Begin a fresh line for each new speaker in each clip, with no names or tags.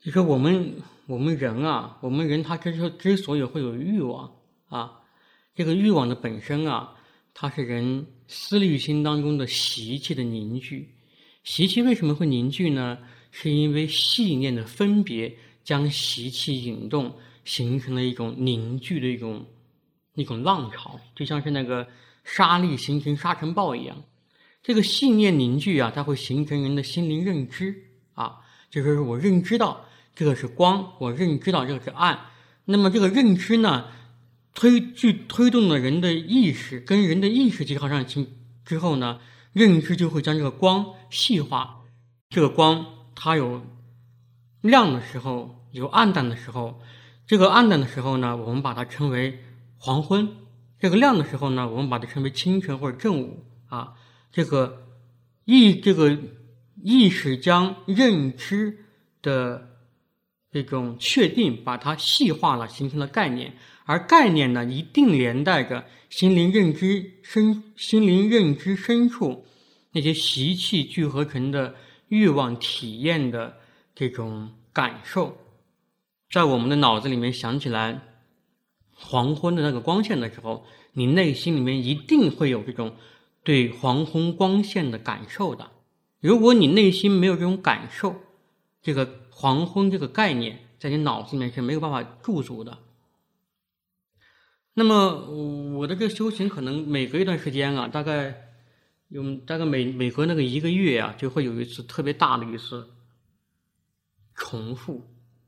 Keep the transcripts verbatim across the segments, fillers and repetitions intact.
就说我们我们人啊，我们人他之所之所以会有欲望啊，这个欲望的本身啊，它是人思虑心当中的习气的凝聚。习气为什么会凝聚呢？是因为细念的分别将习气引动，形成了一种凝聚的一种一种浪潮，就像是那个沙粒形成沙尘暴一样。这个细念凝聚啊，它会形成人的心灵认知啊，就是我认知到这个是光，我认知到这个是暗。那么这个认知呢，推去推动了人的意识，跟人的意识结合上去之后呢，认知就会将这个光细化。这个光它有亮的时候，有暗淡的时候。这个暗淡的时候呢，我们把它称为黄昏；这个亮的时候呢，我们把它称为清晨或者正午啊。这个意这个意识将认知的这种确定把它细化了，形成了概念。而概念呢，一定连带着心灵认知深心灵认知深处那些习气聚合成的欲望体验的这种感受。在我们的脑子里面想起来黄昏的那个光线的时候，你内心里面一定会有这种对黄昏光线的感受的。如果你内心没有这种感受，这个黄昏这个概念在你脑子里面是没有办法驻足的。那么我的这个修行可能每隔一段时间啊，大概有大概每每隔那个一个月啊，就会有一次特别大的一次重复。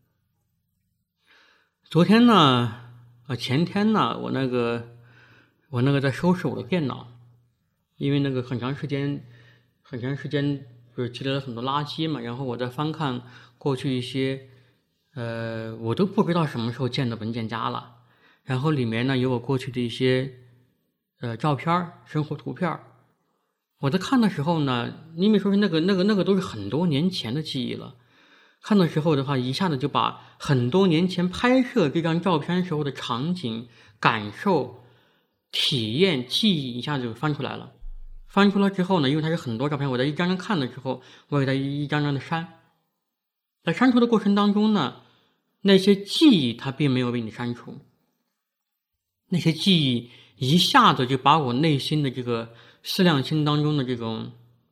昨天呢，啊前天呢，我那个我那个在收拾我的电脑，因为那个很长时间很长时间不是积累了很多垃圾嘛，然后我在翻看过去一些呃我都不知道什么时候建的文件夹了，然后里面呢有我过去的一些呃照片、生活图片。我在看的时候呢，因为说是那个那个那个都是很多年前的记忆了。看的时候的话，一下子就把很多年前拍摄这张照片时候的场景、感受、体验、记忆一下子就翻出来了。翻出来之后呢，因为它是很多照片，我在一张张看的时候，我给它一张张的删。在删除的过程当中呢，那些记忆它并没有被你删除，那些记忆一下子就把我内心的这个思量心当中的这种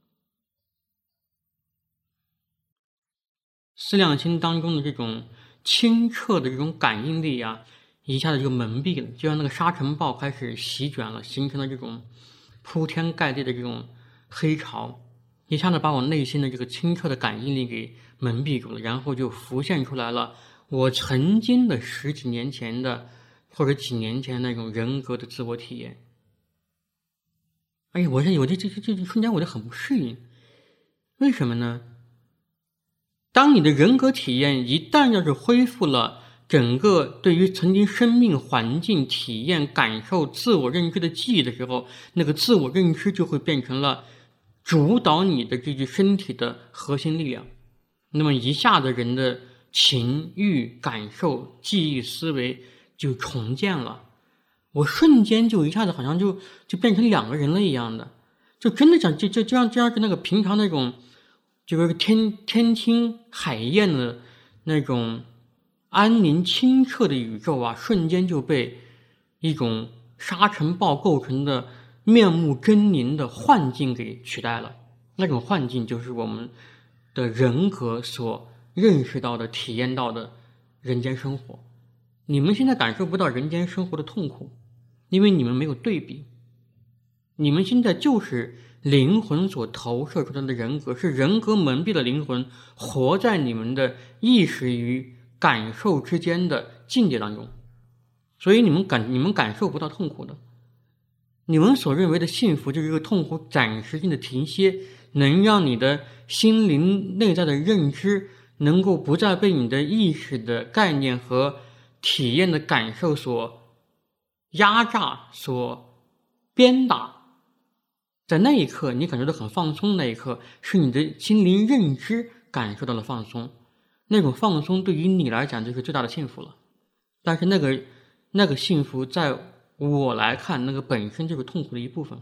思量心当中的这种清澈的这种感应力啊，一下子就蒙蔽了，就像那个沙尘暴开始席卷了，形成了这种铺天盖地的这种黑潮，一下子把我内心的这个清澈的感应力给蒙蔽住了，然后就浮现出来了我曾经的十几年前的或者几年前的那种人格的自我体验。哎呀，我这我这这这这瞬间我就很不适应，为什么呢？当你的人格体验一旦要是恢复了整个对于曾经生命环境体验感受自我认知的记忆的时候，那个自我认知就会变成了主导你的这具身体的核心力量。那么一下子人的情欲感受记忆思维就重建了，我瞬间就一下子好像就就变成两个人了一样的，就真的讲就就这样这样是那个平常那种就是天天听海晏的那种安宁清澈的宇宙啊，瞬间就被一种沙尘暴构成的面目狰狞的幻境给取代了。那种幻境就是我们的人格所认识到的体验到的人间生活。你们现在感受不到人间生活的痛苦，因为你们没有对比，你们现在就是灵魂所投射出来的人格，是人格蒙蔽的灵魂活在你们的意识与感受之间的境界当中，所以你们感你们感受不到痛苦的。你们所认为的幸福就是一个痛苦暂时性的停歇，能让你的心灵内在的认知能够不再被你的意识的概念和体验的感受所压榨所鞭打。在那一刻你感觉到很放松，那一刻是你的心灵认知感受到了放松，那种放松对于你来讲就是最大的幸福了。但是那个那个幸福在我来看，那个本身就是痛苦的一部分。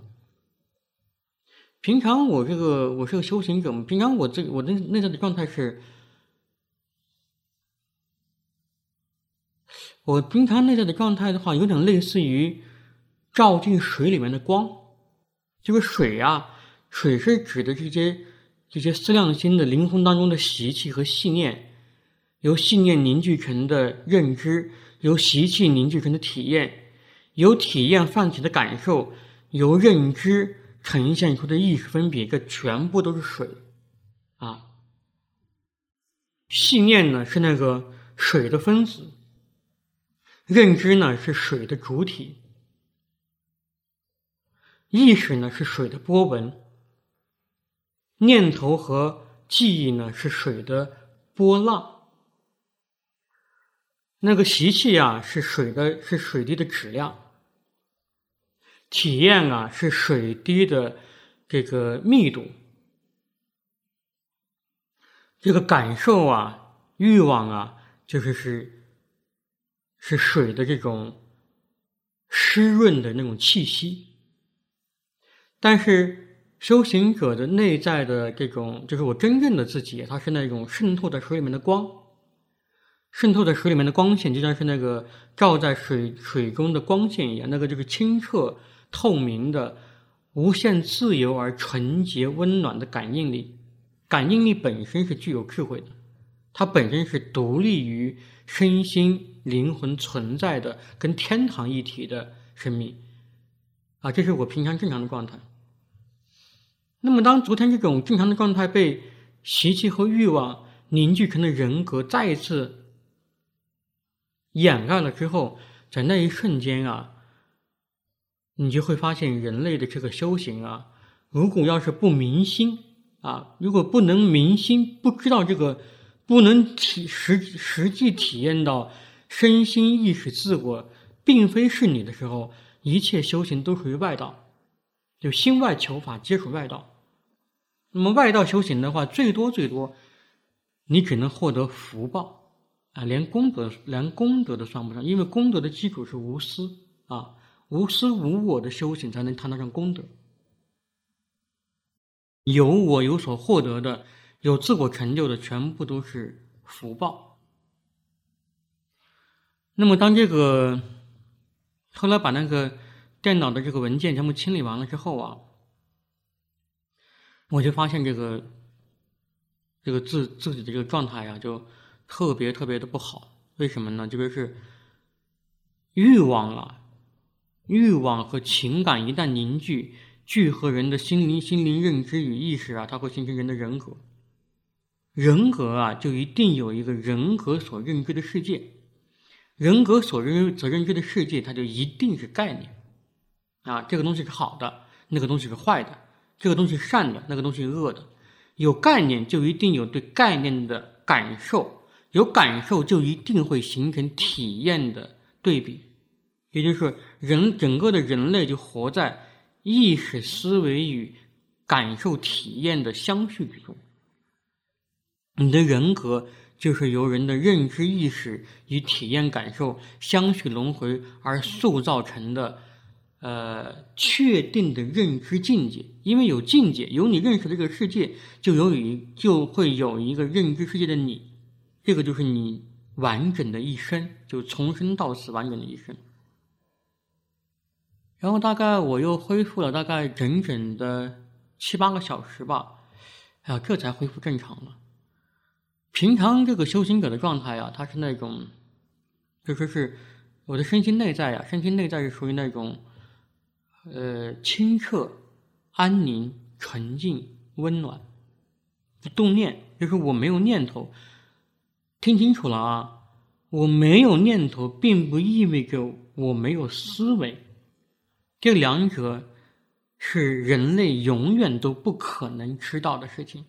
平常我这个我是个修行者，平常我这我的内在的状态是我平常内在的状态的话，有点类似于照进水里面的光。这个水啊，水是指的这些这些思量心的灵魂当中的习气和信念，由信念凝聚成的认知，由习气凝聚成的体验，由体验泛起的感受，由认知呈现出的意识分别，这全部都是水啊。信念呢是那个水的分子，认知呢是水的主体，意识呢是水的波纹，念头和记忆呢是水的波浪，那个习气啊是水的是水滴的质量，体验啊是水滴的这个密度，这个感受啊欲望啊就是是是水的这种湿润的那种气息。但是修行者的内在的这种，就是我真正的自己，它是那种渗透在水里面的光，渗透在水里面的光线，就像是那个照在水水中的光线一样，那个就是清澈透明的无限自由而纯洁温暖的感应力。感应力本身是具有智慧的，它本身是独立于身心灵魂存在的跟天堂一体的生命啊，这是我平常正常的状态。那么当昨天这种正常的状态被习气和欲望凝聚成的人格再一次掩盖了之后，在那一瞬间啊，你就会发现人类的这个修行啊，如果要是不明心啊，如果不能明心，不知道这个，不能体实实际体验到身心意识自我并非是你的时候，一切修行都属于外道，就心外求法皆属外道。那么外道修行的话，最多最多你只能获得福报啊，连功德连功德都算不上，因为功德的基础是无私啊，无私无我的修行才能谈得上功德。有我有所获得的，有自我成就的，全部都是福报。那么当这个后来把那个电脑的这个文件全部清理完了之后啊，我就发现这个这个自自己的这个状态啊，就特别特别的不好。为什么呢？这个是欲望啊，欲望和情感一旦凝聚，聚合人的心灵、心灵认知与意识啊，它会形成人的人格。人格啊，就一定有一个人格所认知的世界。人格所认所认知的世界，它就一定是概念啊，这个东西是好的，那个东西是坏的，这个东西是善的，那个东西是恶的。有概念就一定有对概念的感受，有感受就一定会形成体验的对比，也就是人整个的人类就活在意识思维与感受体验的相续之中。你的人格就是由人的认知意识与体验感受相续轮回而塑造成的呃，确定的认知境界。因为有境界，有你认识的这个世界，就有一就会有一个认知世界的你，这个就是你完整的一生，就从生到死完整的一生。然后大概我又恢复了大概整整的七八个小时吧，哎呀，这才恢复正常了。平常这个修行者的状态啊，它是那种，就说是我的身心内在啊，身心内在是属于那种，呃，清澈、安宁、纯净、温暖，不动念，就是我没有念头。听清楚了啊，我没有念头，并不意味着我没有思维。这两者是人类永远都不可能知道的事情。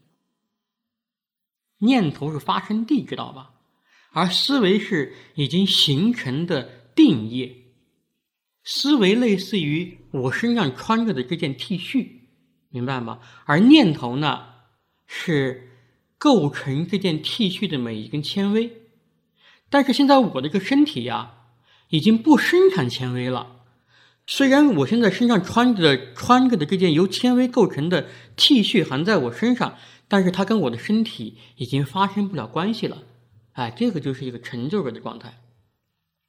念头是发生地，知道吧？而思维是已经形成的定业。思维类似于我身上穿着的这件 T 恤，明白吗？而念头呢，是构成这件 T 恤的每一根纤维。但是现在我的这个身体呀，已经不生产纤维了。虽然我现在身上穿着穿着的这件由纤维构成的 T 恤还在我身上，但是它跟我的身体已经发生不了关系了。哎，这个就是一个成就者的状态。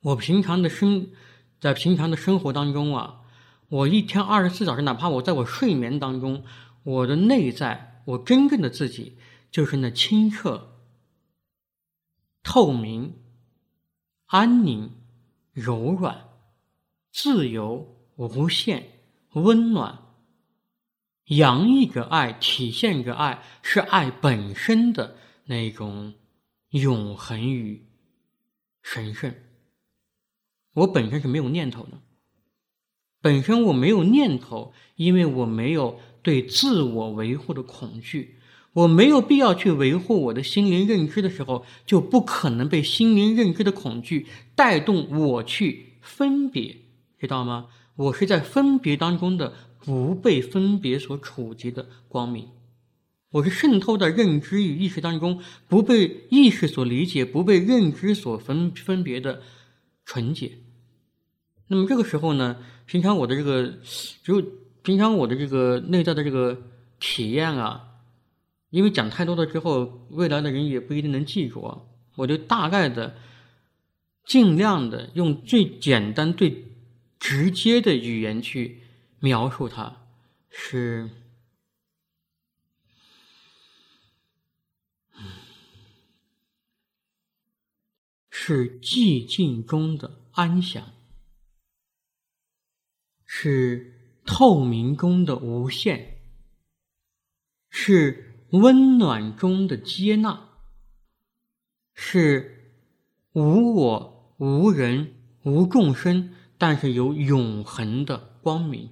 我平常的生，在平常的生活当中啊，我一天二十四小时，哪怕我在我睡眠当中，我的内在，我真正的自己，就是那清澈、透明、安宁、柔软、自由、无限、温暖，洋溢着爱，体现着爱，是爱本身的那种永恒与神圣。我本身是没有念头的，本身我没有念头，因为我没有对自我维护的恐惧，我没有必要去维护我的心灵认知的时候，就不可能被心灵认知的恐惧带动我去分别，知道吗？我是在分别当中的不被分别所触及的光明，我是渗透在认知与意识当中，不被意识所理解，不被认知所分分别的纯洁。那么这个时候呢，平常我的这个，就平常我的这个内在的这个体验啊，因为讲太多了之后，未来的人也不一定能记住啊，我就大概的尽量的用最简单最直接的语言去描述它，是是寂静中的安详，是透明中的无限，是温暖中的接纳，是无我无人无众生，但是有永恒的光明。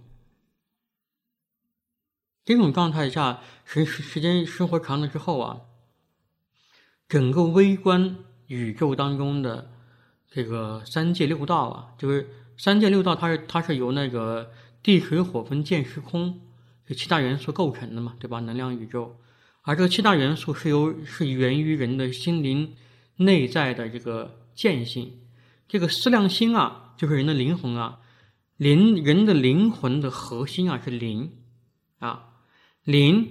这种状态下，时时间生活长了之后啊，整个微观宇宙当中的这个三界六道啊，就是三界六道，它是它是由那个地水火风剑时空这七大元素构成的嘛，对吧？能量宇宙，而这个七大元素是由是源于人的心灵内在的这个见性，这个思量心啊，就是人的灵魂啊，灵人的灵魂的核心啊是灵啊。灵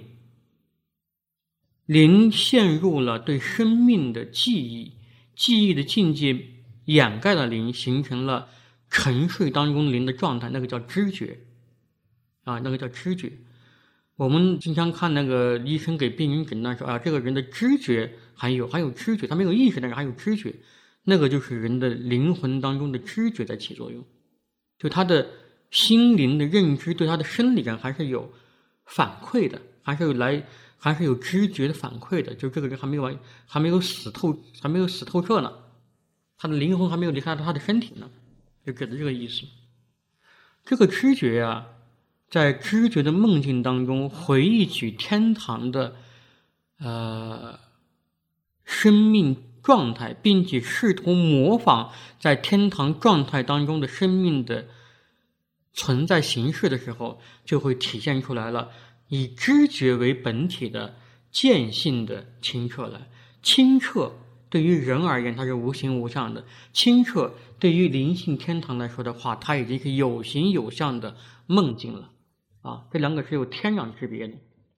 灵陷入了对生命的记忆，记忆的境界掩盖了灵，形成了沉睡当中灵的状态，那个叫知觉啊，那个叫知觉。我们经常看那个医生给病人诊断说啊，这个人的知觉还有还有知觉，他没有意识，但是还有知觉，那个就是人的灵魂当中的知觉在起作用，就他的心灵的认知对他的生理上还是有反馈的，还是有来，还是有知觉的反馈的，就这个人还没有完，还没有死透，还没有死透彻呢，他的灵魂还没有离开他的身体呢，就指的这个意思。这个知觉啊，在知觉的梦境当中回忆起天堂的呃生命状态，并且试图模仿在天堂状态当中的生命的存在形式的时候，就会体现出来了以知觉为本体的见性的清澈来。清澈对于人而言它是无形无相的，清澈对于灵性天堂来说的话，它已经是有形有相的梦境了啊，这两个是有天壤之别的。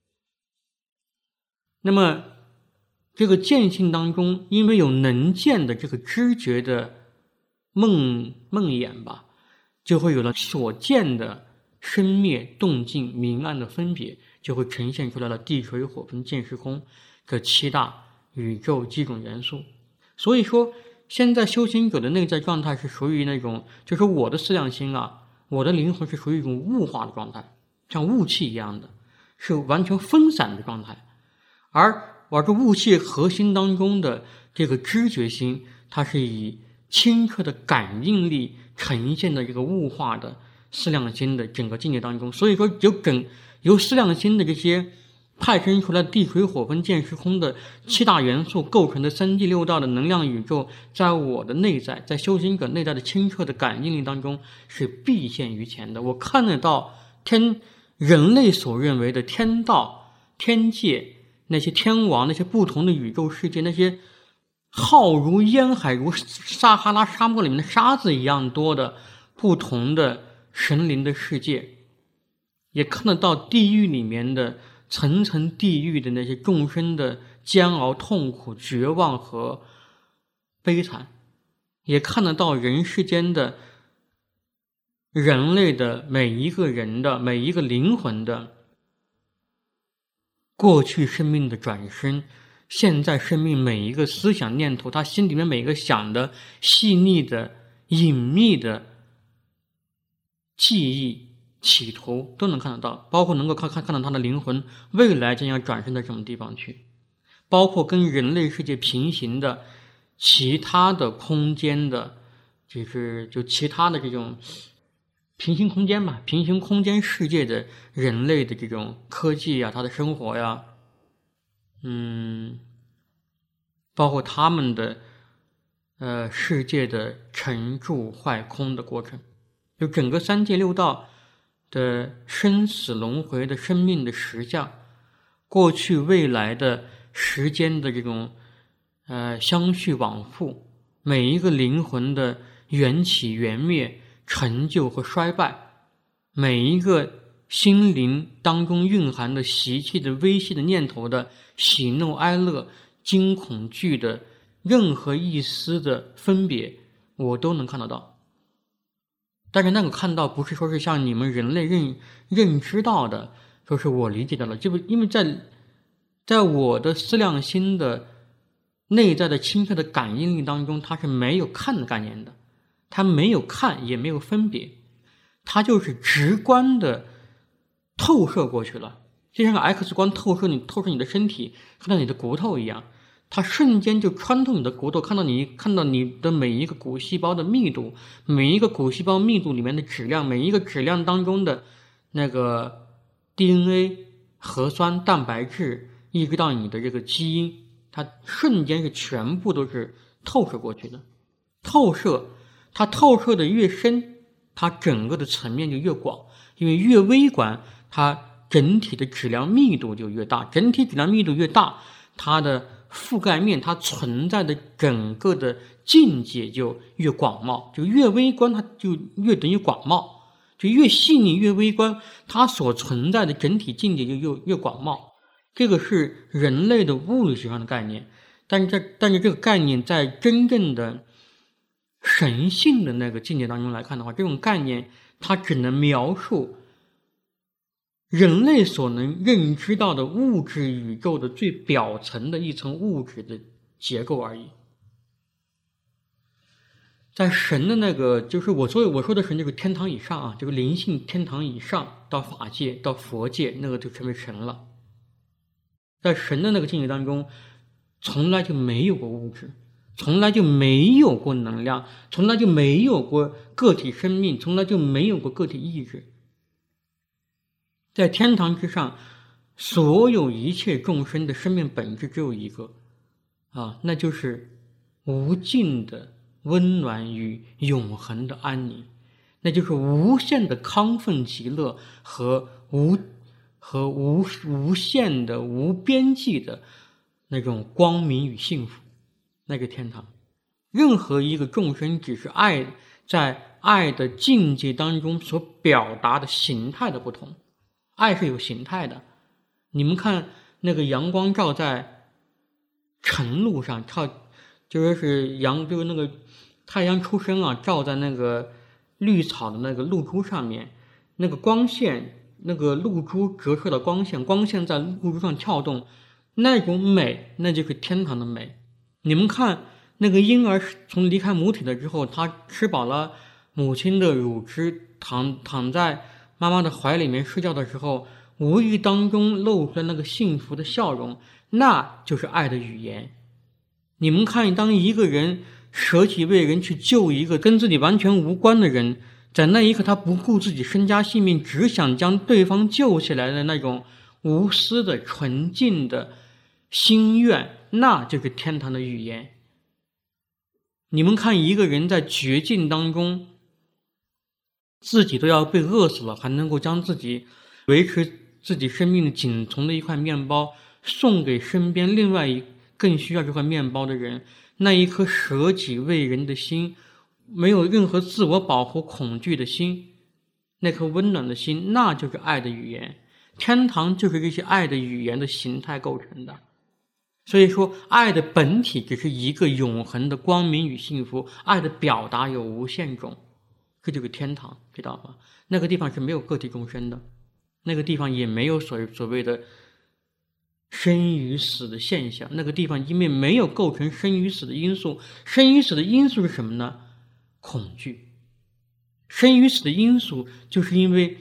那么这个见性当中，因为有能见的这个知觉的梦梦魇吧，就会有了所见的生灭动静明暗的分别，就会呈现出来了地水火风剑时空这七大宇宙几种元素。所以说现在修行者的内在状态是属于那种，就是我的思量心啊，我的灵魂是属于一种雾化的状态，像雾气一样的，是完全分散的状态。而我这雾气核心当中的这个知觉心，它是以清澈的感应力呈现的这个物化的思量心的整个境界当中。所以说由整由思量心的这些派生出来地水火风剑时空的七大元素构成的三界六道的能量宇宙，在我的内在，在修行者内在的清澈的感应力当中是毕现于前的。我看得到天人类所认为的天道天界，那些天王，那些不同的宇宙世界，那些浩如烟海如撒哈拉沙漠里面的沙子一样多的不同的神灵的世界，也看得到地狱里面的层层地狱的那些众生的煎熬痛苦绝望和悲惨。 也看得到人世间的人类的每一个人的每一个灵魂的过去生命的转生，现在生命每一个思想念头，他心里面每一个想的细腻的隐秘的记忆企图都能看得到，包括能够看看看到他的灵魂未来将要转生到什么地方去，包括跟人类世界平行的其他的空间的，就是就其他的这种平行空间吧，平行空间世界的人类的这种科技呀，他的生活呀，嗯，包括他们的呃世界的成住坏空的过程，就整个三界六道的生死轮回的生命的实相，过去未来的时间的这种呃相续往复，每一个灵魂的缘起缘灭，成就和衰败，每一个心灵当中蕴含的习气的微细的念头的喜怒哀乐惊恐惧的任何一丝的分别，我都能看得到。但是那个看到不是说是像你们人类认认知到的，说是我理解到了，就因为在在我的思量心的内在的清澈的感应力当中，它是没有看的概念的，它没有看也没有分别，它就是直观的透射过去了，就像个 X 光透射你透射你的身体，看到你的骨头一样，它瞬间就穿透你的骨头，看到你看到你的每一个骨细胞的密度，每一个骨细胞密度里面的质量，每一个质量当中的那个 D N A 核酸蛋白质，一直到你的这个基因，它瞬间是全部都是透射过去的。透射它透射的越深，它整个的层面就越广，因为越微观，它整体的质量密度就越大，整体质量密度越大，它的覆盖面，它存在的整个的境界就越广袤，就越微观它就越等于广袤，就越细腻越微观，它所存在的整体境界就越越广袤。这个是人类的物理学上的概念，但是这但是这个概念在真正的神性的那个境界当中来看的话，这种概念它只能描述人类所能认知到的物质宇宙的最表层的一层物质的结构而已。在神的那个，就是我说我说的神，这个天堂以上啊，这个灵性天堂以上，到法界到佛界，那个就成为神了。在神的那个境界当中，从来就没有过物质，从来就没有过能量，从来就没有过个体生命，从来就没有过个体意志。在天堂之上，所有一切众生的生命本质只有一个啊，那就是无尽的温暖与永恒的安宁，那就是无限的康愤极乐和无和无无限的无边际的那种光明与幸福，那个天堂。任何一个众生只是爱在爱的境界当中所表达的形态的不同，爱是有形态的。你们看那个阳光照在晨露上，照就说是阳就是那个太阳出生啊，照在那个绿草的那个露珠上面，那个光线，那个露珠折射的光线，光线在露珠上跳动，那种美，那就是天堂的美。你们看那个婴儿从离开母体了之后，他吃饱了母亲的乳汁，躺躺在妈妈的怀里面睡觉的时候，无意当中露出来那个幸福的笑容，那就是爱的语言。你们看，当一个人舍己为人去救一个跟自己完全无关的人，在那一刻他不顾自己身家性命，只想将对方救起来的那种无私的纯净的心愿，那就是天堂的语言。你们看一个人在绝境当中，自己都要被饿死了，还能够将自己维持自己生命的仅存的一块面包送给身边另外一更需要这块面包的人，那一颗舍己为人的心，没有任何自我保护恐惧的心，那颗温暖的心，那就是爱的语言。天堂就是这些爱的语言的形态构成的。 所以说，爱的本体只是一个永恒的光明与幸福，爱的表达有无限种，这就是天堂，知道吗？那个地方是没有个体众生的，那个地方也没有所所谓的生与死的现象，那个地方因为没有构成生与死的因素，生与死的因素是什么呢？恐惧。生与死的因素就是因为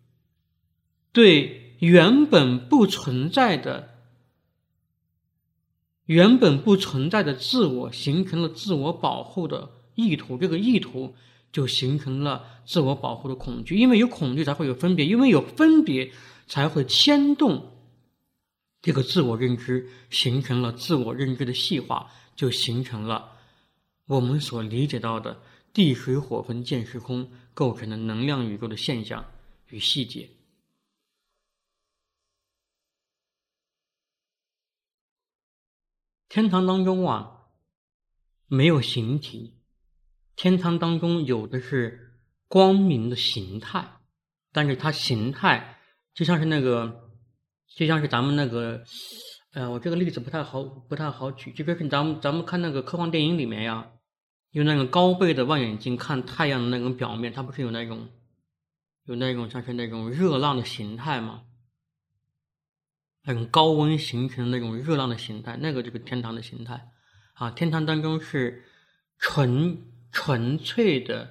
对原本不存在的原本不存在的自我形成了自我保护的意图，这个意图就形成了自我保护的恐惧，因为有恐惧才会有分别，因为有分别才会牵动这个自我认知，形成了自我认知的细化，就形成了我们所理解到的地水火风见时空构成的能量宇宙的现象与细节。天堂当中啊，没有形体，天堂当中有的是光明的形态，但是它形态就像是那个，就像是咱们那个，呃，我这个例子不太好，不太好举，就跟咱们咱们看那个科幻电影里面呀，用那个高倍的望远镜看太阳的那种表面，它不是有那种，有那种像是那种热浪的形态吗？那种高温形成的那种热浪的形态，那个就是天堂的形态啊。天堂当中是纯纯粹的、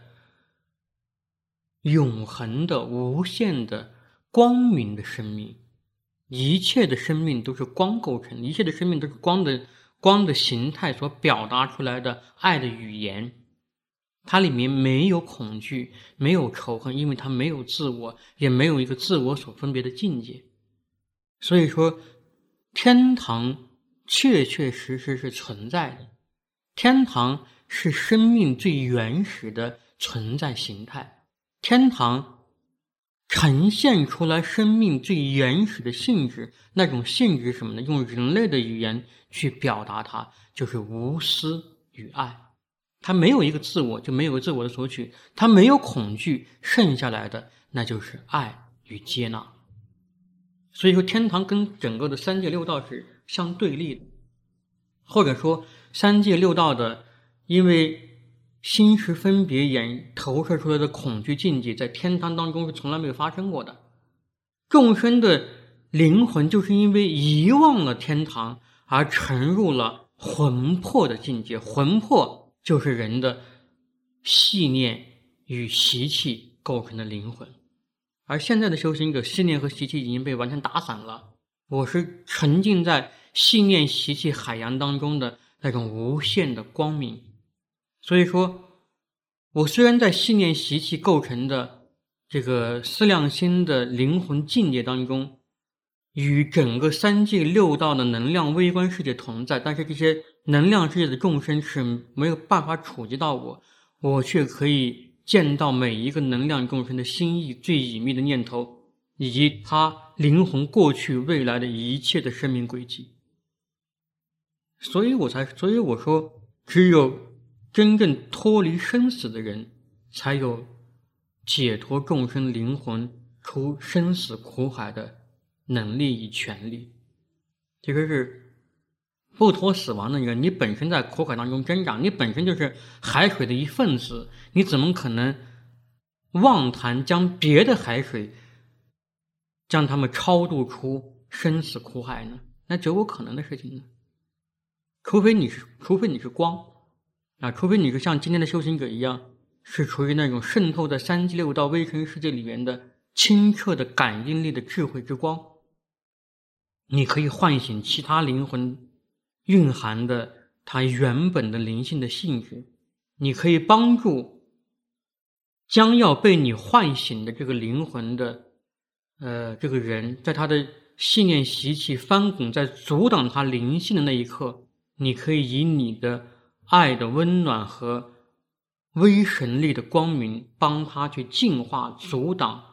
永恒的、无限的、光明的生命。一切的生命都是光构成，一切的生命都是光的光的形态所表达出来的爱的语言。它里面没有恐惧，没有仇恨，因为它没有自我，也没有一个自我所分别的境界。所以说，天堂确确实实是存在的。天堂是生命最原始的存在形态，天堂呈现出来生命最原始的性质，那种性质是什么呢？用人类的语言去表达它，就是无私与爱。它没有一个自我，就没有自我的索取，它没有恐惧，剩下来的那就是爱与接纳。所以说天堂跟整个的三界六道是相对立的，或者说三界六道的因为心识分别眼投射出来的恐惧境界在天堂当中是从来没有发生过的。众生的灵魂就是因为遗忘了天堂而沉入了魂魄的境界，魂魄就是人的细念与习气构成的灵魂。而现在的修行者，信念和习气已经被完全打散了。我是沉浸在信念习气海洋当中的那种无限的光明。所以说，我虽然在信念习气构成的这个思量心的灵魂境界当中，与整个三界六道的能量微观世界同在，但是这些能量世界的众生是没有办法触及到我，我却可以见到每一个能量众生的心意最隐秘的念头，以及他灵魂过去未来的一切的生命轨迹。所以我才所以我说，只有真正脱离生死的人，才有解脱众生灵魂出生死苦海的能力与权利。这个是不脱死亡的人，你本身在苦海当中挣扎，你本身就是海水的一份子，你怎么可能妄谈将别的海水将他们超度出生死苦海呢？那绝无可能的事情呢。除非你是除非你是光啊，除非你是像今天的修行者一样，是处于那种渗透在三界六道微尘世界里面的清澈的感应力的智慧之光，你可以唤醒其他灵魂蕴含的它原本的灵性的性质，你可以帮助将要被你唤醒的这个灵魂的呃这个人，在他的信念习气翻滚在阻挡他灵性的那一刻，你可以以你的爱的温暖和微神力的光明帮他去净化阻挡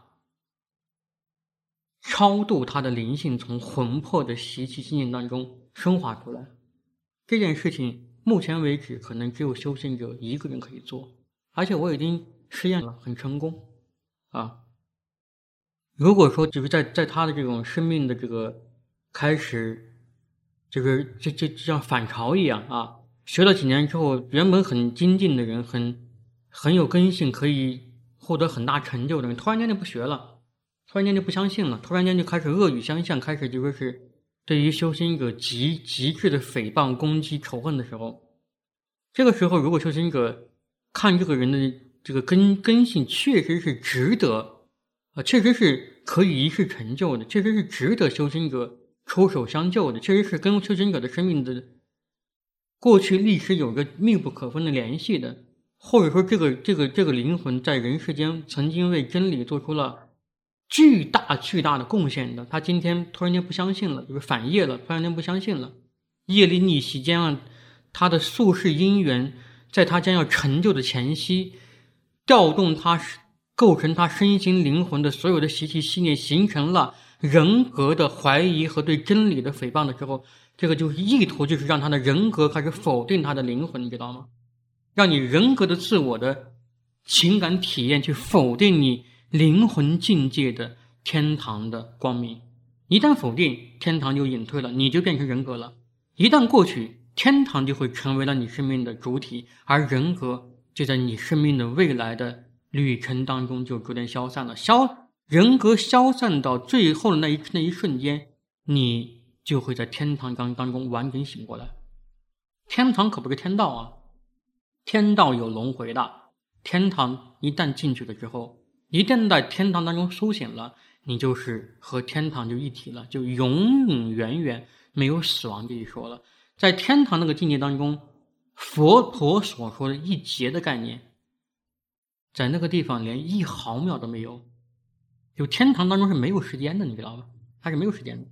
超度他的灵性从魂魄的习气信念当中升华出来。这件事情目前为止可能只有修行者一个人可以做，而且我已经实验了，很成功啊。如果说就是在在他的这种生命的这个开始这个这这这像反潮一样啊。学了几年之后，原本很精进的人，很很有根性，可以获得很大成就的人，突然间就不学了，突然间就不相信了，突然间就开始恶语相向，开始就说是对于修行者极极致的诽谤、攻击、仇恨的时候，这个时候如果修行者看这个人的这个根根性确实是值得啊，确实是可以一世成就的，确实是值得修行者出手相救的，确实是跟修行者的生命的过去历史有个密不可分的联系的，或者说这个这个这个灵魂在人世间曾经为真理做出了巨大巨大的贡献的，他今天突然间不相信了，就是反业了，突然间不相信了，业力逆袭将让他的宿世因缘在他将要成就的前夕，调动他构成他身心灵魂的所有的习气信念，形成了人格的怀疑和对真理的诽谤的时候，这个就是意图，就是让他的人格开始否定他的灵魂，你知道吗？让你人格的自我的情感体验去否定你灵魂境界的天堂的光明。一旦否定，天堂就隐退了，你就变成人格了。一旦过去，天堂就会成为了你生命的主体，而人格就在你生命的未来的旅程当中就逐渐消散了。消人格消散到最后的那一那一瞬间，你就会在天堂当当中完整醒过来。天堂可不是天道啊，天道有轮回的。天堂一旦进去了之后，一旦在天堂当中苏醒了，你就是和天堂就一体了，就永永远远没有死亡这一说了。在天堂那个境界当中，佛陀所说的一劫的概念，在那个地方连一毫秒都没有。就天堂当中是没有时间的，你知道吧？它是没有时间的。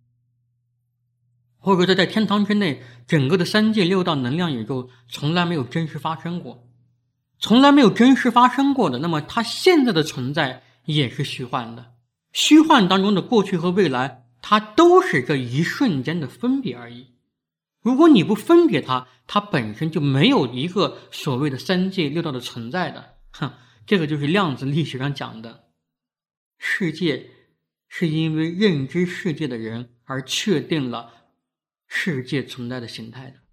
或者说在天堂之内，整个的三界六道能量宇宙从来没有真实发生过，从来没有真实发生过的，那么它现在的存在也是虚幻的。虚幻当中的过去和未来，它都是这一瞬间的分别而已。如果你不分别它，它本身就没有一个所谓的三界六道的存在的。哼，这个就是量子力学上讲的，世界是因为认知世界的人而确定了世界存在的形态的。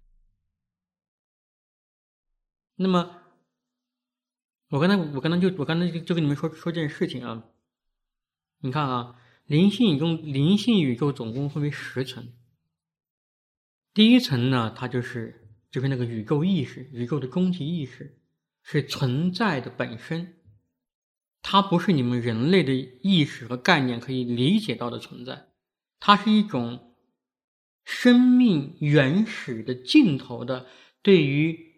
那么我刚才我刚才就我刚才就跟你们说说这件事情啊，你看啊，灵性宇宙灵性宇宙总共分为十层。第一层呢，它就是就是那个宇宙意识，宇宙的终极意识是存在的本身，它不是你们人类的意识和概念可以理解到的存在，它是一种生命原始的尽头的对于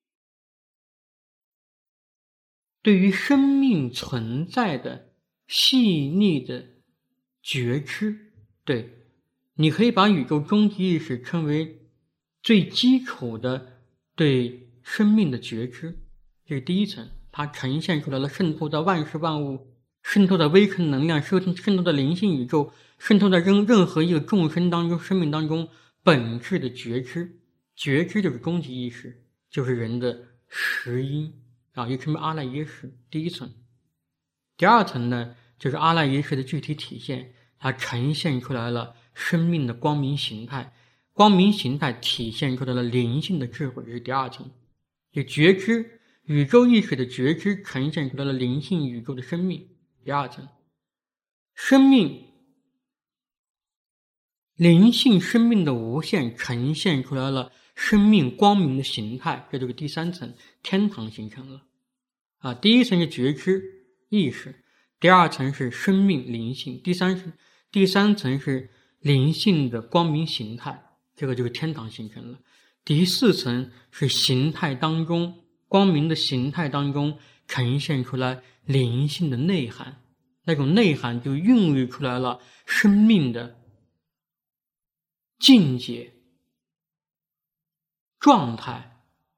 对于生命存在的细腻的觉知。对，你可以把宇宙终极意识称为最基础的对生命的觉知，这是第一层，它呈现出来了渗透在万事万物，渗透在微尘能量，渗渗透在灵性宇宙，渗透在任任何一个众生当中生命当中本质的觉知。觉知就是终极意识，就是人的实因啊，也称为阿赖耶识，第一层。第二层呢，就是阿赖耶识的具体体现，它呈现出来了生命的光明形态，光明形态体现出来了灵性的智慧，这是第二层。就觉知，宇宙意识的觉知呈现出来了灵性宇宙的生命，第二层。生命灵性生命的无限呈现出来了生命光明的形态，这就是第三层，天堂形成了啊。第一层是觉知意识，第二层是生命灵性，第三是第三层是灵性的光明形态，这个就是天堂形成了。第四层是形态当中光明的形态当中呈现出来灵性的内涵，那种内涵就孕育出来了生命的境界、状态、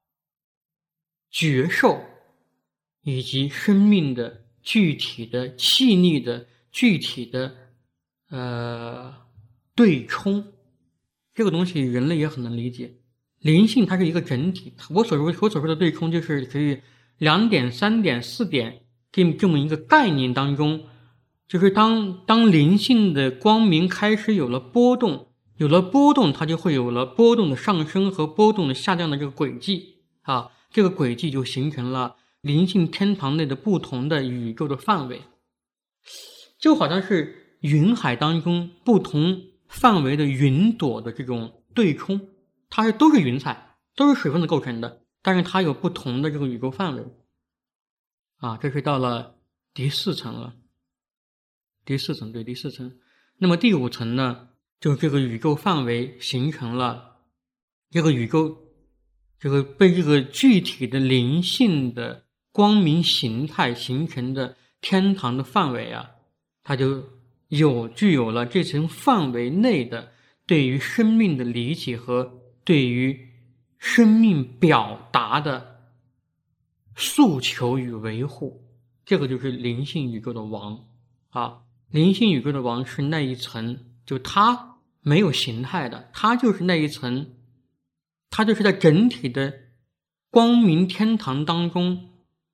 觉受，以及生命的具体的细腻的具体的呃对冲。这个东西人类也很能理解，灵性它是一个整体，我所说我所说的对冲就是可以两点三点四点这这么一个概念当中，就是当当灵性的光明开始有了波动， 有了波动，它就会有了波动的上升和波动的下降的这个轨迹啊，这个轨迹就形成了灵性天堂内的不同的宇宙的范围，就好像是云海当中不同范围的云朵的这种对冲，它是都是云彩，都是水分子构成的，但是它有不同的这个宇宙范围啊，这是到了第四层了。第四层，对，第四层。那么第五层呢，就是这个宇宙范围形成了这个宇宙这个被这个具体的灵性的光明形态形成的天堂的范围啊，它就有具有了这层范围内的对于生命的理解和对于生命表达的诉求与维护，这个就是灵性宇宙的王啊。灵性宇宙的王是那一层，就它没有形态的，它就是那一层，它就是在整体的光明天堂当中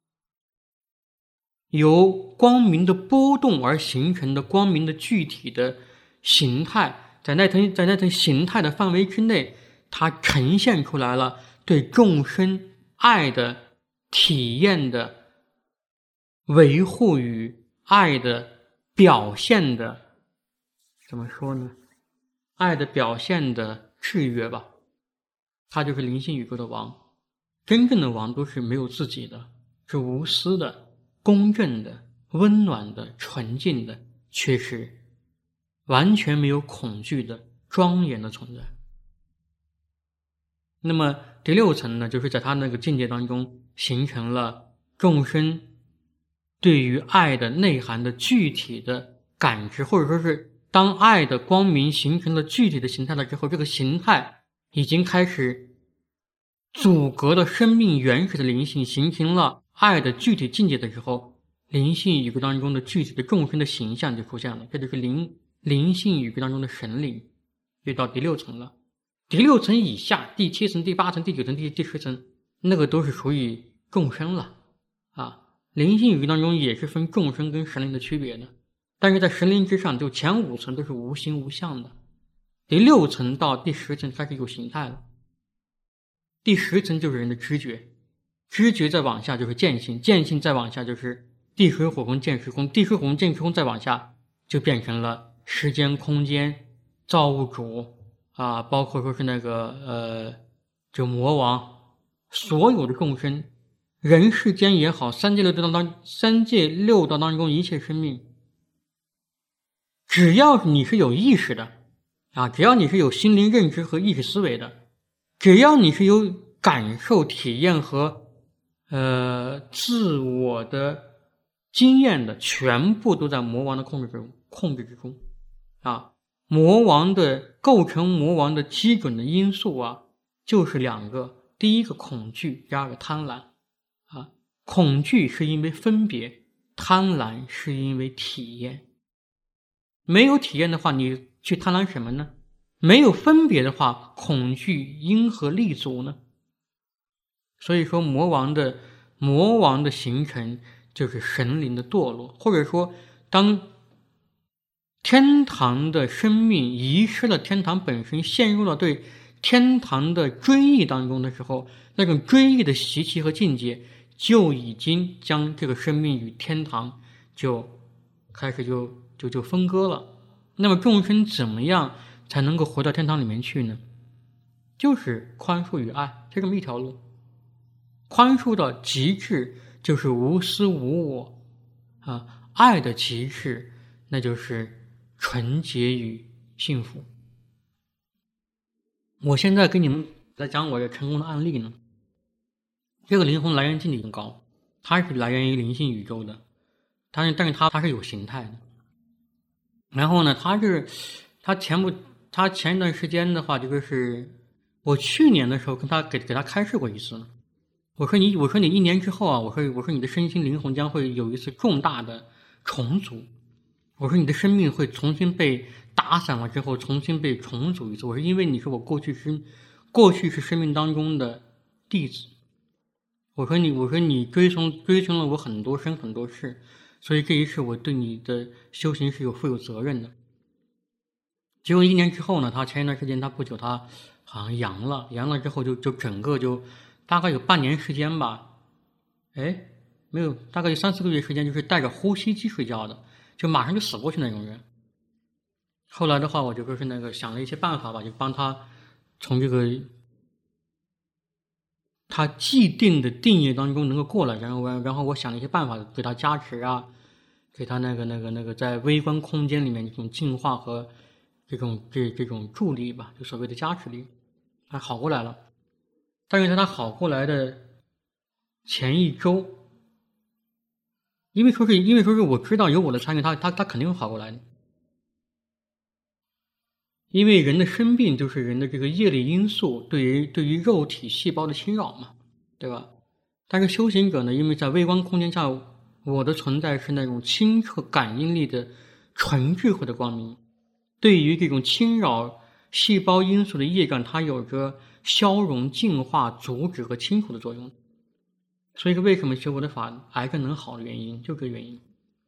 由光明的波动而形成的光明的具体的形态，在那层在那层形态的范围之内，它呈现出来了对众生爱的体验的维护与爱的表现的，怎么说呢？爱的表现的制约吧，它就是灵性宇宙的王。真正的王都是没有自己的，是无私的、公正的、温暖的、纯净的，却是完全没有恐惧的、庄严的存在。那么第六层呢，就是在他那个境界当中形成了众生对于爱的内涵的具体的感知，或者说是当爱的光明形成了具体的形态了之后，这个形态已经开始阻隔了生命原始的灵性，形成了爱的具体境界的时候，灵性宇宙当中的具体的众生的形象就出现了，这就是灵灵性宇宙当中的神灵，就到第六层了。第六层以下，第七层、第八层、第九层、第第十层，那个都是属于众生了啊。灵性宇宙当中也是分众生跟神灵的区别的，但是在神灵之上，就前五层都是无形无相的，第六层到第十层开始有形态了。第十层就是人的知觉，知觉再往下就是见性，见性再往下就是地水火风见时空，地水火风见时空再往下就变成了时间空间造物主啊，包括说是那个呃，就魔王，所有的众生，人世间也好，三界六道当三界六道当中一切生命，只要你是有意识的啊，只要你是有心灵认知和意识思维的，只要你是有感受体验和呃自我的经验的，全部都在魔王的控制之中控制之中啊。魔王的构成魔王的基准的因素啊，就是两个，第一个恐惧，第二个贪婪啊。恐惧是因为分别，贪婪是因为体验。没有体验的话，你去贪婪什么呢？没有分别的话，恐惧因何立足呢？所以说魔王的魔王的形成就是神灵的堕落，或者说当天堂的生命遗失了天堂本身，陷入了对天堂的追忆当中的时候，那种追忆的习气和境界就已经将这个生命与天堂就开始就就就分割了。那么众生怎么样才能够回到天堂里面去呢？就是宽恕与爱，就这么一条路。宽恕到极致就是无私无我啊，爱的极致那就是纯洁与幸福。我现在跟你们在讲我这成功的案例呢，这个灵魂来源境界很高，它是来源于灵性宇宙的，但是但是它它是有形态的。然后呢，它是它前不它前一段时间的话，这个是我去年的时候跟他给给他开示过一次。我说你我说你一年之后啊，我说我说你的身心灵魂将会有一次重大的重组。我说你的生命会重新被打散了之后，重新被重组一次。我说因为你是我过去是过去是生命当中的弟子。我说你我说你追从追寻了我很多生很多世，所以这一世我对你的修行是有负有责任的。 结果一年之后呢，他前一段时间他不久他好像阳了，阳了之后就就整个就大概有半年时间吧，哎，没有，大概有三四个月时间就是带着呼吸机睡觉的，就马上就死过去那种人。后来的话，我就说是那个想了一些办法吧，就帮他从这个他既定的定义当中能够过来，然后然后我想了一些办法给他加持啊，给他那个那个那个在微观空间里面这种净化和这种这这种助力吧，就所谓的加持力，他好过来了。但是在他好过来的前一周，因为说是因为说是我知道有我的参与，他他他肯定会好过来的。因为人的生病就是人的这个业力因素对于对于肉体细胞的侵扰嘛，对吧？但是修行者呢，因为在微观空间下，我的存在是那种清澈感应力的纯智慧的光明，对于这种侵扰细胞因素的业障，它有着消融、净化、阻止和清除的作用。所以说，为什么学我的法，癌症能好的原因，就这个原因。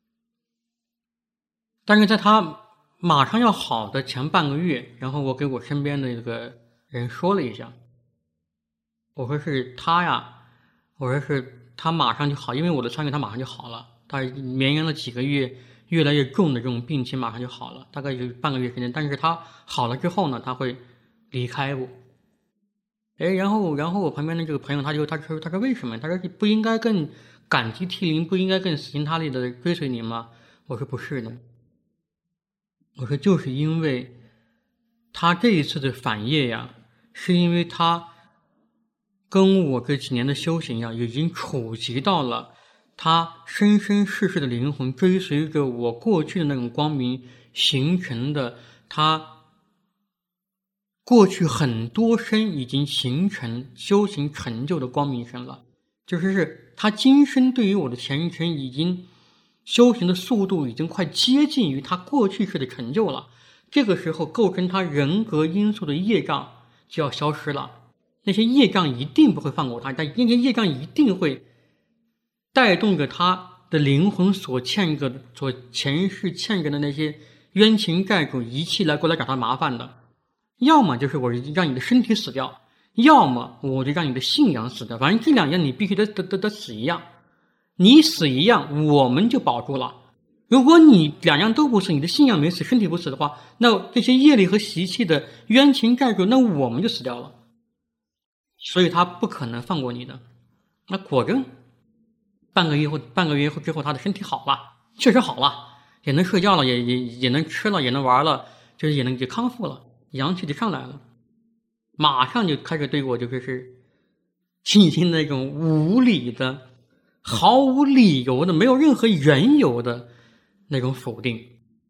但是在他马上要好的前半个月，然后我给我身边的这个人说了一下，我说是他呀，我说是他马上就好，因为我的参与他马上就好了，他绵延了几个月越来越重的这种病情马上就好了，大概就半个月时间。但是他好了之后呢，他会离开我。哎，然后然后我旁边的这个朋友他就他说他说为什么？他说你不应该更感激涕零，不应该更死心塌地的追随你吗？我说不是的。我说就是因为他这一次的反业呀，是因为他跟我这几年的修行呀，已经触及到了他生生世世的灵魂追随着我过去的那种光明形成的，他过去很多生已经形成修行成就的光明身了，就是是他今生对于我的前生已经修行的速度已经快接近于他过去世的成就了，这个时候构成他人格因素的业障就要消失了。那些业障一定不会放过他，但那些业障一定会带动着他的灵魂所欠着的、所前世欠着的那些冤情债主一起来过来找他麻烦的。要么就是我让你的身体死掉，要么我就让你的信仰死掉，反正这两样你必须得得得得死一样。你死一样，我们就保住了。如果你两样都不死，你的信仰没死，身体不死的话，那这些业力和习气的冤情债主，那我们就死掉了。所以他不可能放过你的。那果真，半个月后，半个月后之后，他的身体好了，确实好了，也能睡觉了，也也也能吃了，也能玩了，就是也能就康复了，阳气就上来了，马上就开始对我就是是进行那种无理的。毫无理由的，没有任何缘由的那种否定，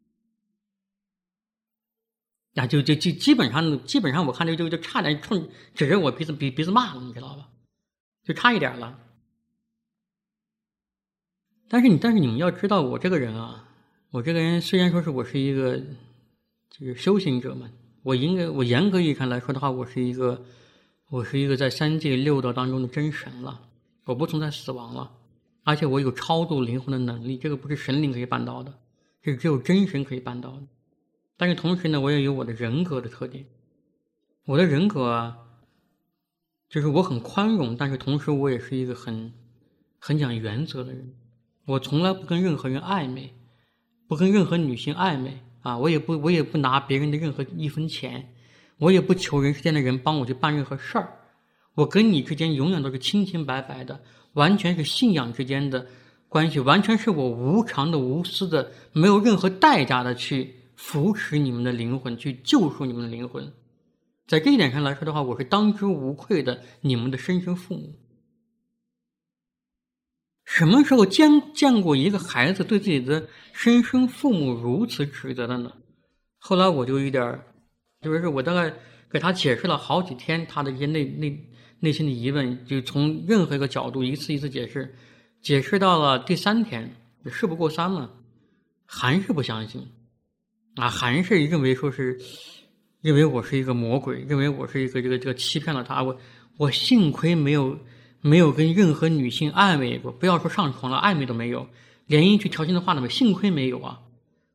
啊，就就就基本上基本上我看这就就差点冲指着我鼻子鼻鼻子骂了，你知道吧？就差一点了。但是你但是你们要知道，我这个人啊，我这个人虽然说是我是一个就是修行者嘛，我应该我严格意义上来说的话，我是一个我是一个在三界六道当中的真神了，我不存在死亡了。而且我有超度灵魂的能力，这个不是神灵可以办到的，这是只有真神可以办到的。但是同时呢，我也有我的人格的特点。我的人格啊，就是我很宽容，但是同时我也是一个很很讲原则的人。我从来不跟任何人暧昧，不跟任何女性暧昧啊，我也不我也不拿别人的任何一分钱，我也不求人世间的人帮我去办任何事儿。我跟你之间永远都是清清白白的。完全是信仰之间的关系，完全是我无偿的、无私的，没有任何代价的去扶持你们的灵魂，去救赎你们的灵魂。在这一点上来说的话，我是当之无愧的你们的生身父母。什么时候见见过一个孩子对自己的生身父母如此指责的呢？后来我就有点，就是我大概给他解释了好几天他的一些内内。内心的疑问，就从任何一个角度一次一次解释，解释到了第三天，事不过三了，还是不相信，啊，还是认为说是，认为我是一个魔鬼，认为我是一个这个这个欺骗了他。我我幸亏没有没有跟任何女性暧昧过，不要说上床了，暧昧都没有，连一句调情的话都没有，幸亏没有啊。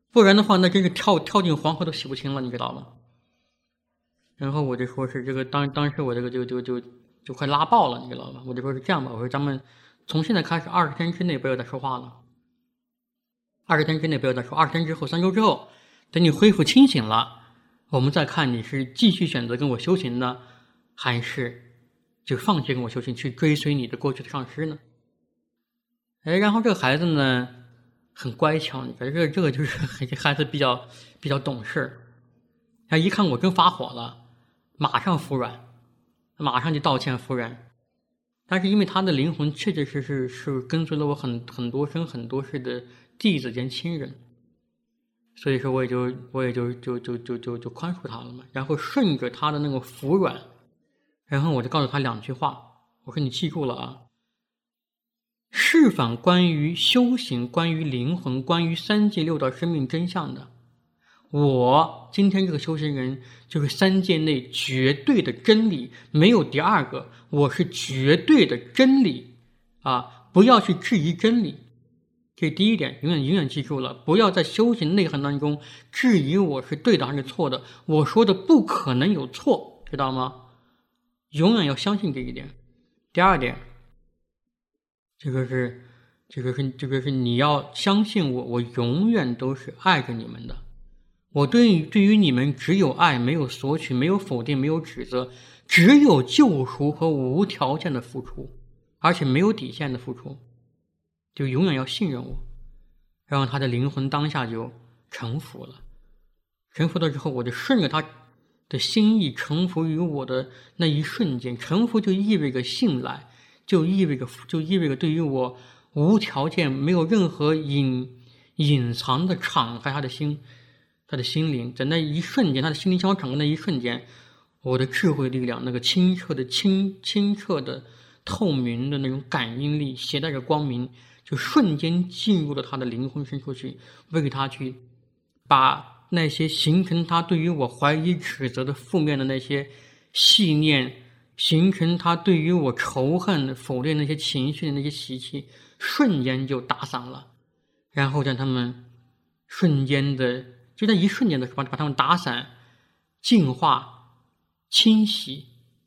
不然的话，那真是跳跳进黄河都洗不清了，你知道吗？然后我就说是这个，当当时我这个就就就就快拉爆了，你知道吗？我就说是这样吧，我说咱们从现在开始二十天之内不要再说话了，二十天之内不要再说，二十天之后、三周之后，等你恢复清醒了，我们再看你是继续选择跟我修行呢，还是就放弃跟我修行，去追随你的过去的上师呢？哎，然后这个孩子呢很乖巧，你感觉这个这个就是这孩子比较比较懂事，他一看我真发火了，马上服软，马上就道歉服软。但是因为他的灵魂确确实实是跟随了我很很多生很多世的弟子兼亲人，所以说我也就我也就就就就就就宽恕他了嘛。然后顺着他的那个服软，然后我就告诉他两句话，我说你记住了啊，是反关于修行、关于灵魂、关于三界六道生命真相的。我今天这个修行人就是三界内绝对的真理，没有第二个，我是绝对的真理啊！不要去质疑真理，这是第一点，永远永远记住了，不要在修行内涵当中质疑我是对的还是错的，我说的不可能有错，知道吗？永远要相信这一点。第二点，这个是这个是这个是你要相信我，我永远都是爱着你们的。我对于对于你们只有爱，没有索取，没有否定，没有指责，只有救赎和无条件的付出，而且没有底线的付出，就永远要信任我。然后他的灵魂当下就臣服了，臣服了之后，我就顺着他的心意臣服于我的那一瞬间。臣服就意味着信赖，就意味着就意味着对于我无条件，没有任何隐隐藏的敞开他的心。他的心灵在那一瞬间，他的心灵向我敞开那一瞬间，我的智慧力量，那个清澈的清清澈的透明的那种感应力，携带着光明，就瞬间进入了他的灵魂深处去，为他去把那些形成他对于我怀疑指责的负面的那些细念，形成他对于我仇恨否定那些情绪的那些习气，瞬间就打散了，然后让他们瞬间的就在一瞬间的把把他们打散、净化、清洗、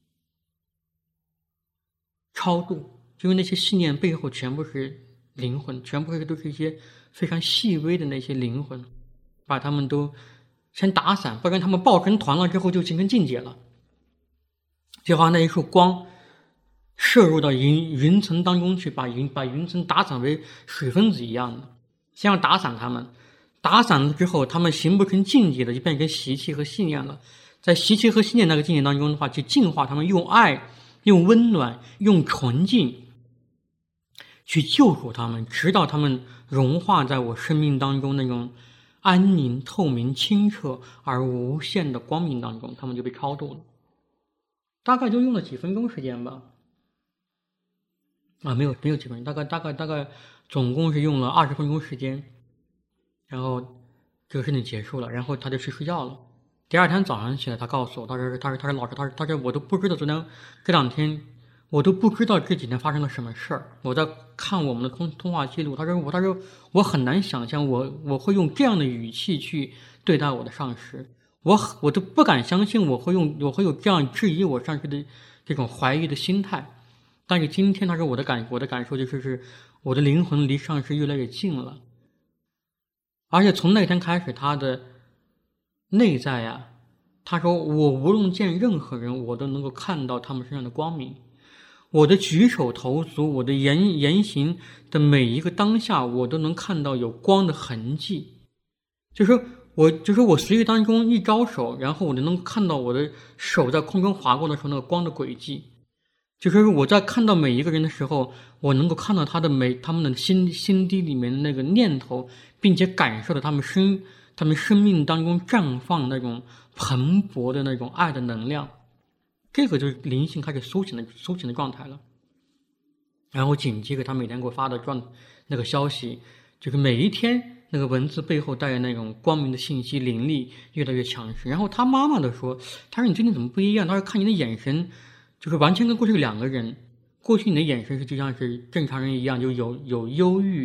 超度，因为那些信念背后全部是灵魂，全部都是一些非常细微的那些灵魂，把他们都先打散，不然他们抱成团了之后就形成境界了。就好像那一束光射入到云云层当中去，把云把云层打散为水分子一样的，先要打散他们。打散了之后，他们形不成境界的，就变成习气和信念了。在习气和信念那个境界当中的话，去净化他们，用爱、用温暖、用纯净去救赎他们，直到他们融化在我生命当中那种安宁、透明、清澈而无限的光明当中，他们就被超度了。大概就用了几分钟时间吧。啊，没有没有几分钟，大概大概大概总共是用了二十分钟时间。然后这个事情结束了，然后他就去睡觉了。第二天早上起来，他告诉我，他说他说他说老师，他说他说我都不知道昨天这两天，我都不知道这几天发生了什么事儿。我在看我们的通通话记录，他说我他说我很难想象我我会用这样的语气去对待我的上司，我我都不敢相信我会用我会有这样质疑我上司的这种怀疑的心态。但是今天他说我的感我的感受就是是我的灵魂离上司越来越近了。而且从那天开始，他的内在呀、啊，他说我无论见任何人，我都能够看到他们身上的光明。我的举手投足，我的言言行的每一个当下，我都能看到有光的痕迹。就是我，就是我随意当中一招手，然后我就能看到我的手在空中划过的时候那个光的轨迹。就是我在看到每一个人的时候，我能够看到他的每他们的心心底里面的那个念头，并且感受到他们生他们生命当中绽放那种蓬勃的那种爱的能量，这个就是灵性开始苏醒的苏醒的状态了。然后紧接着他每天给我发的状那个消息，就是每一天那个文字背后带着那种光明的信息，灵力越来越强势。然后他妈妈的说，他说你最近怎么不一样？他说看你的眼神。就是完全跟过去两个人，过去你的眼神是就像是正常人一样，就有有忧郁，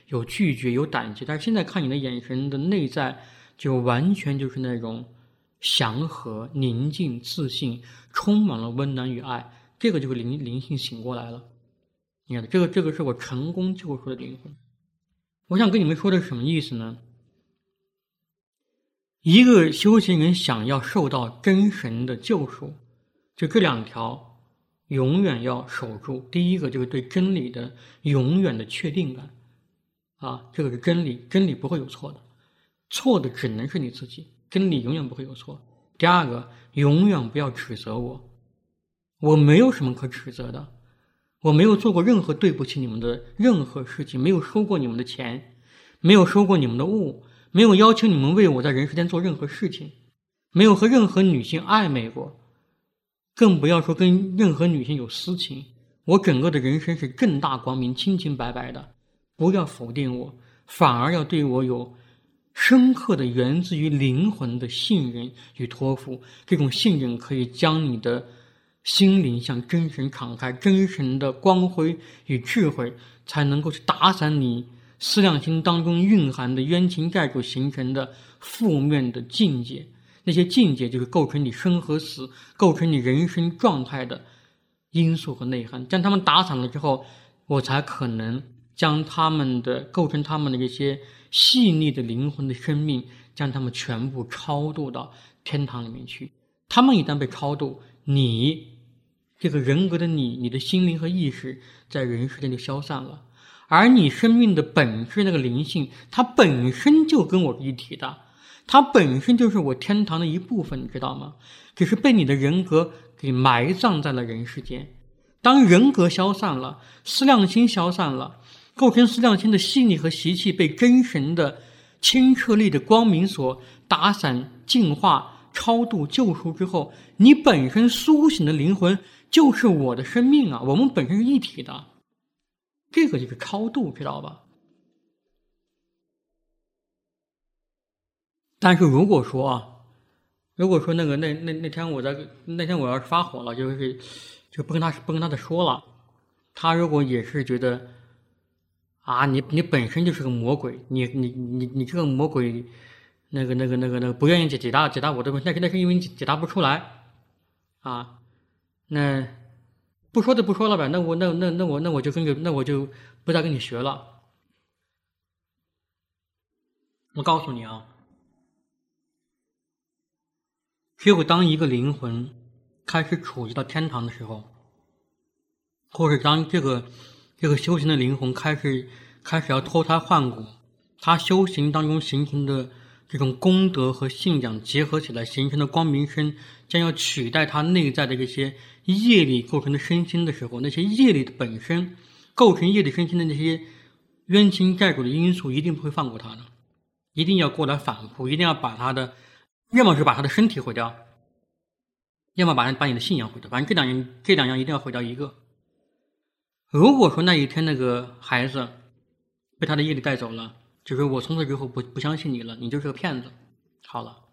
有拒绝，有胆怯，但是现在看你的眼神的内在，就完全就是那种祥和、宁静、自信，充满了温暖与爱。这个就是灵灵性醒过来了。你看，这个这个是我成功救赎的灵魂。我想跟你们说的是什么意思呢？一个修行人想要受到真神的救赎，就这两条永远要守住。第一个就是对真理的永远的确定感啊，这个是真理，真理不会有错的，错的只能是你自己，真理永远不会有错。第二个，永远不要指责我，我没有什么可指责的，我没有做过任何对不起你们的任何事情，没有收过你们的钱，没有收过你们的物，没有要求你们为我在人世间做任何事情，没有和任何女性暧昧过，更不要说跟任何女性有私情。我整个的人生是正大光明、清清白白的，不要否定我，反而要对我有深刻的源自于灵魂的信任与托付。这种信任可以将你的心灵向真神敞开，真神的光辉与智慧才能够去打散你思量心当中蕴含的冤情债主形成的负面的境界。那些境界就是构成你生和死、构成你人生状态的因素和内涵。将他们打散了之后，我才可能将他们的构成他们的这些细腻的灵魂的生命，将他们全部超度到天堂里面去。他们一旦被超度，你这个人格的你，你的心灵和意识在人世间就消散了。而你生命的本质那个灵性，它本身就跟我一体的，它本身就是我天堂的一部分，你知道吗？只是被你的人格给埋葬在了人世间。当人格消散了，思量心消散了，构成思量心的细腻和习气被真神的清澈力的光明所打散、净化、超度、救赎之后，你本身苏醒的灵魂就是我的生命啊！我们本身是一体的，这个就是超度，知道吧？但是如果说啊，如果说那个那那那天我在那天我要是发火了，就是就不跟他不跟他再说了，他如果也是觉得啊，你你本身就是个魔鬼，你你你你这个魔鬼，那个那个那个那个不愿意解解答解答我的问题，那那是因为你解答不出来啊，那不说就不说了呗，那我那那那我那我就跟着那我就不再跟你学了。我告诉你啊，只有当一个灵魂开始处于到天堂的时候，或者当这个这个修行的灵魂开始开始要脱胎换骨，他修行当中形成的这种功德和信仰结合起来形成的光明身，将要取代他内在的这些业力构成的身心的时候，那些业力的本身构成业力身心的那些冤亲债主的因素，一定不会放过他的，一定要过来反扑，一定要把他的，要么是把他的身体毁掉，要么把把你的信仰毁掉，反正这两样这两样一定要毁掉一个。如果说那一天那个孩子被他的业力带走了，就是我从此之后不不相信你了，你就是个骗子，好了，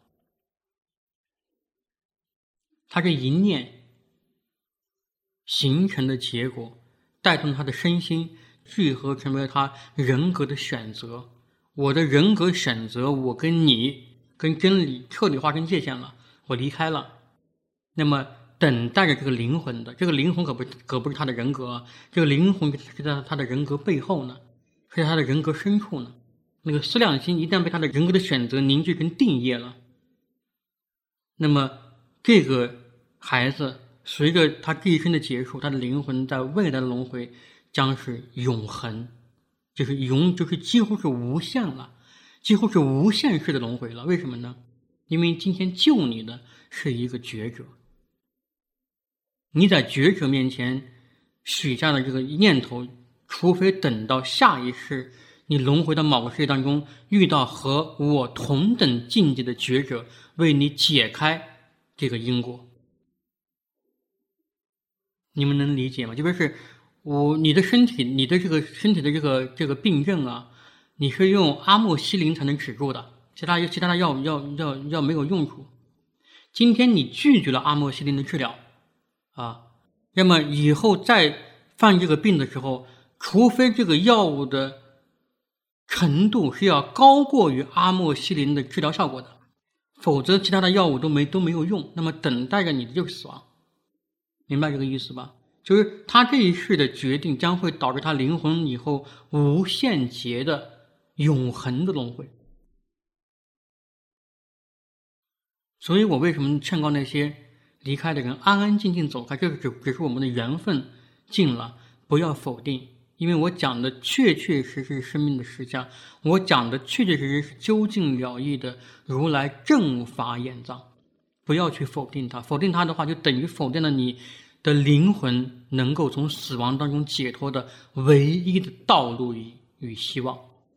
他这一念形成的结果，带动他的身心聚合成为了他人格的选择。我的人格选择，我跟你跟真理彻底划成界限了，我离开了。那么等待着这个灵魂的，这个灵魂可不可不是他的人格，这个灵魂是在他的人格背后呢，是在他的人格深处呢。那个思量心一旦被他的人格的选择凝聚成定业了，那么这个孩子随着他这一生的结束，他的灵魂在未来的轮回将是永恒，就是永就是几乎是无限了，几乎是无限式的轮回了。为什么呢？因为今天救你的是一个觉者，你在觉者面前许下的这个念头，除非等到下一世你轮回到某个世界当中遇到和我同等境界的觉者，为你解开这个因果。你们能理解吗？就是我你的身体你的这个身体的这个这个病症啊，你是用阿莫西林才能止住的，其他其他的药药药药没有用处。今天你拒绝了阿莫西林的治疗啊，那么以后再犯这个病的时候，除非这个药物的程度是要高过于阿莫西林的治疗效果的，否则其他的药物都没都没有用，那么等待着你的就是死亡。明白这个意思吧？就是他这一世的决定将会导致他灵魂以后无限劫的永恒的轮回。所以我为什么劝告那些离开的人安安静静走开，这个只只是我们的缘分尽了，不要否定，因为我讲的确确实实是生命的实相，我讲的确确实实是究竟了义的如来正法眼藏，不要去否定它，否定它的话就等于否定了你的灵魂能够从死亡当中解脱的唯一的道路与与希望。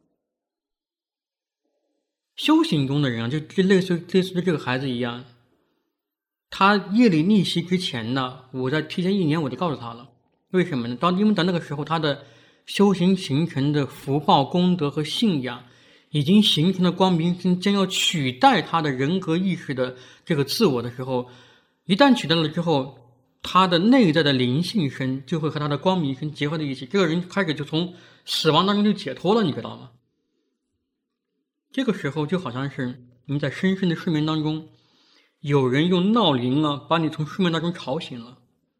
修行中的人啊，就就类似类似于这个孩子一样，他业力逆袭之前呢，我在提前一年我就告诉他了。为什么呢？当因为在那个时候，他的修行形成的福报、功德和信仰，已经形成了光明心，将要取代他的人格意识的这个自我的时候，一旦取代了之后，他的内在的灵性身就会和他的光明身结合在一起，这个人开始就从死亡当中就解脱了，你知道吗？这个时候就好像是你在深深的睡眠当中，有人用闹铃啊把你从睡眠当中吵醒了。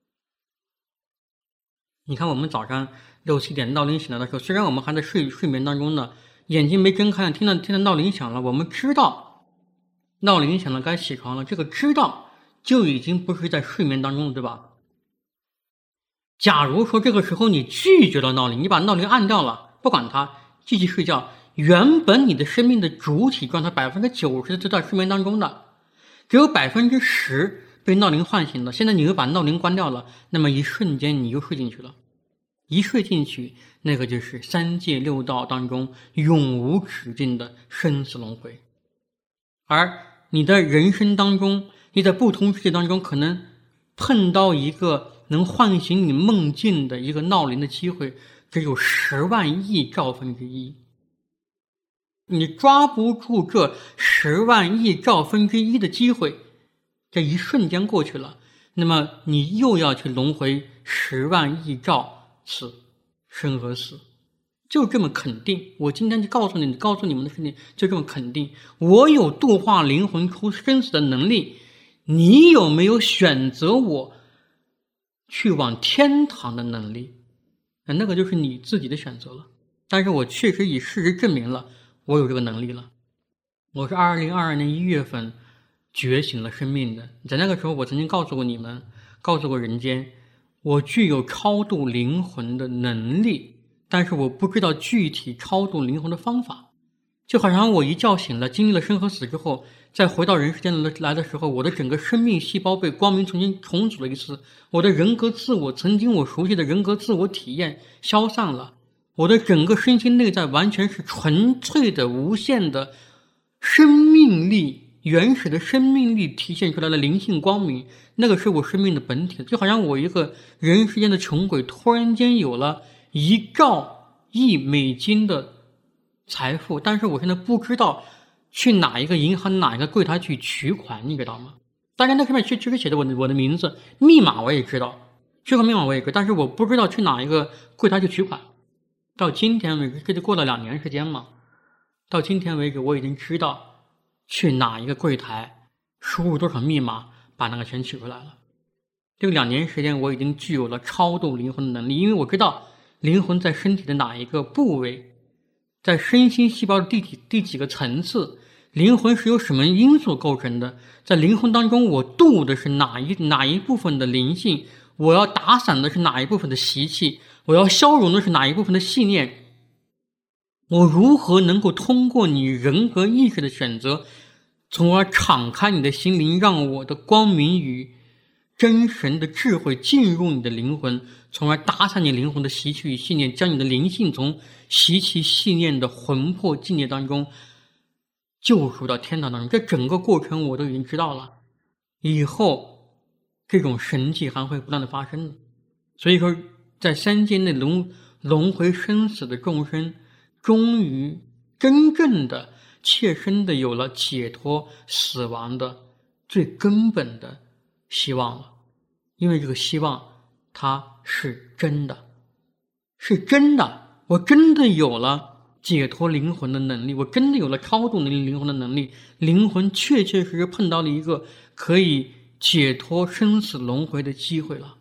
你看我们早上六七点闹铃醒来的时候，虽然我们还在睡睡眠当中呢，眼睛没睁开，听到听到闹铃响了，我们知道闹铃响了该起床了，这个知道就已经不是在睡眠当中了，对吧？假如说这个时候你拒绝了闹铃，你把闹铃按掉了，不管它，继续睡觉，原本你的生命的主体状态百分之九十都在睡眠当中的，只有百分之十被闹铃唤醒了。现在你又把闹铃关掉了，那么一瞬间你又睡进去了，一睡进去，那个就是三界六道当中永无止境的生死轮回。而你的人生当中，你在不同世界当中可能碰到一个能唤醒你梦境的一个闹铃的机会，只有十万亿兆分之一。你抓不住这十万亿兆分之一的机会，这一瞬间过去了，那么你又要去轮回十万亿兆次生和死，就这么肯定。我今天就告诉你，告诉你们的事情就这么肯定。我有度化灵魂出生死的能力，你有没有选择我去往天堂的能力？那个就是你自己的选择了。但是我确实以事实证明了我有这个能力了。我是二零二二年一月份觉醒了生命的，在那个时候我曾经告诉过你们，告诉过人间，我具有超度灵魂的能力，但是我不知道具体超度灵魂的方法。就好像我一觉醒了，经历了生和死之后，再回到人世间来的时候，我的整个生命细胞被光明重新重组了一次，我的人格自我，曾经我熟悉的人格自我体验消散了，我的整个身心内在完全是纯粹的无限的生命力，原始的生命力体现出来的灵性光明，那个是我生命的本体。就好像我一个人世间的穷鬼突然间有了一兆亿美金的财富，但是我现在不知道去哪一个银行哪一个柜台去取款，你知道吗？当然那上面确实写的我的我的名字，密码我也知道，取款密码我也知道，但是我不知道去哪一个柜台去取款。到今天为止，这就过了两年时间嘛，到今天为止我已经知道去哪一个柜台输入多少密码把那个钱取出来了。这个两年时间我已经具有了超度灵魂的能力，因为我知道灵魂在身体的哪一个部位，在身心细胞的第几第几个层次，灵魂是由什么因素构成的，在灵魂当中我度的是哪一哪一部分的灵性，我要打散的是哪一部分的习气，我要消融的是哪一部分的信念，我如何能够通过你人格意识的选择，从而敞开你的心灵，让我的光明与真神的智慧进入你的灵魂，从而打散你灵魂的习气与信念，将你的灵性从习气信念的魂魄境界当中救赎到天堂当中。这整个过程我都已经知道了，以后这种神迹还会不断的发生的。所以说在三界内轮轮回生死的众生，终于真正的切身的有了解脱死亡的最根本的希望了。因为这个希望它是真的，是真的，我真的有了解脱灵魂的能力，我真的有了超度灵灵魂的能力，灵魂确确实实碰到了一个可以解脱生死轮回的机会了。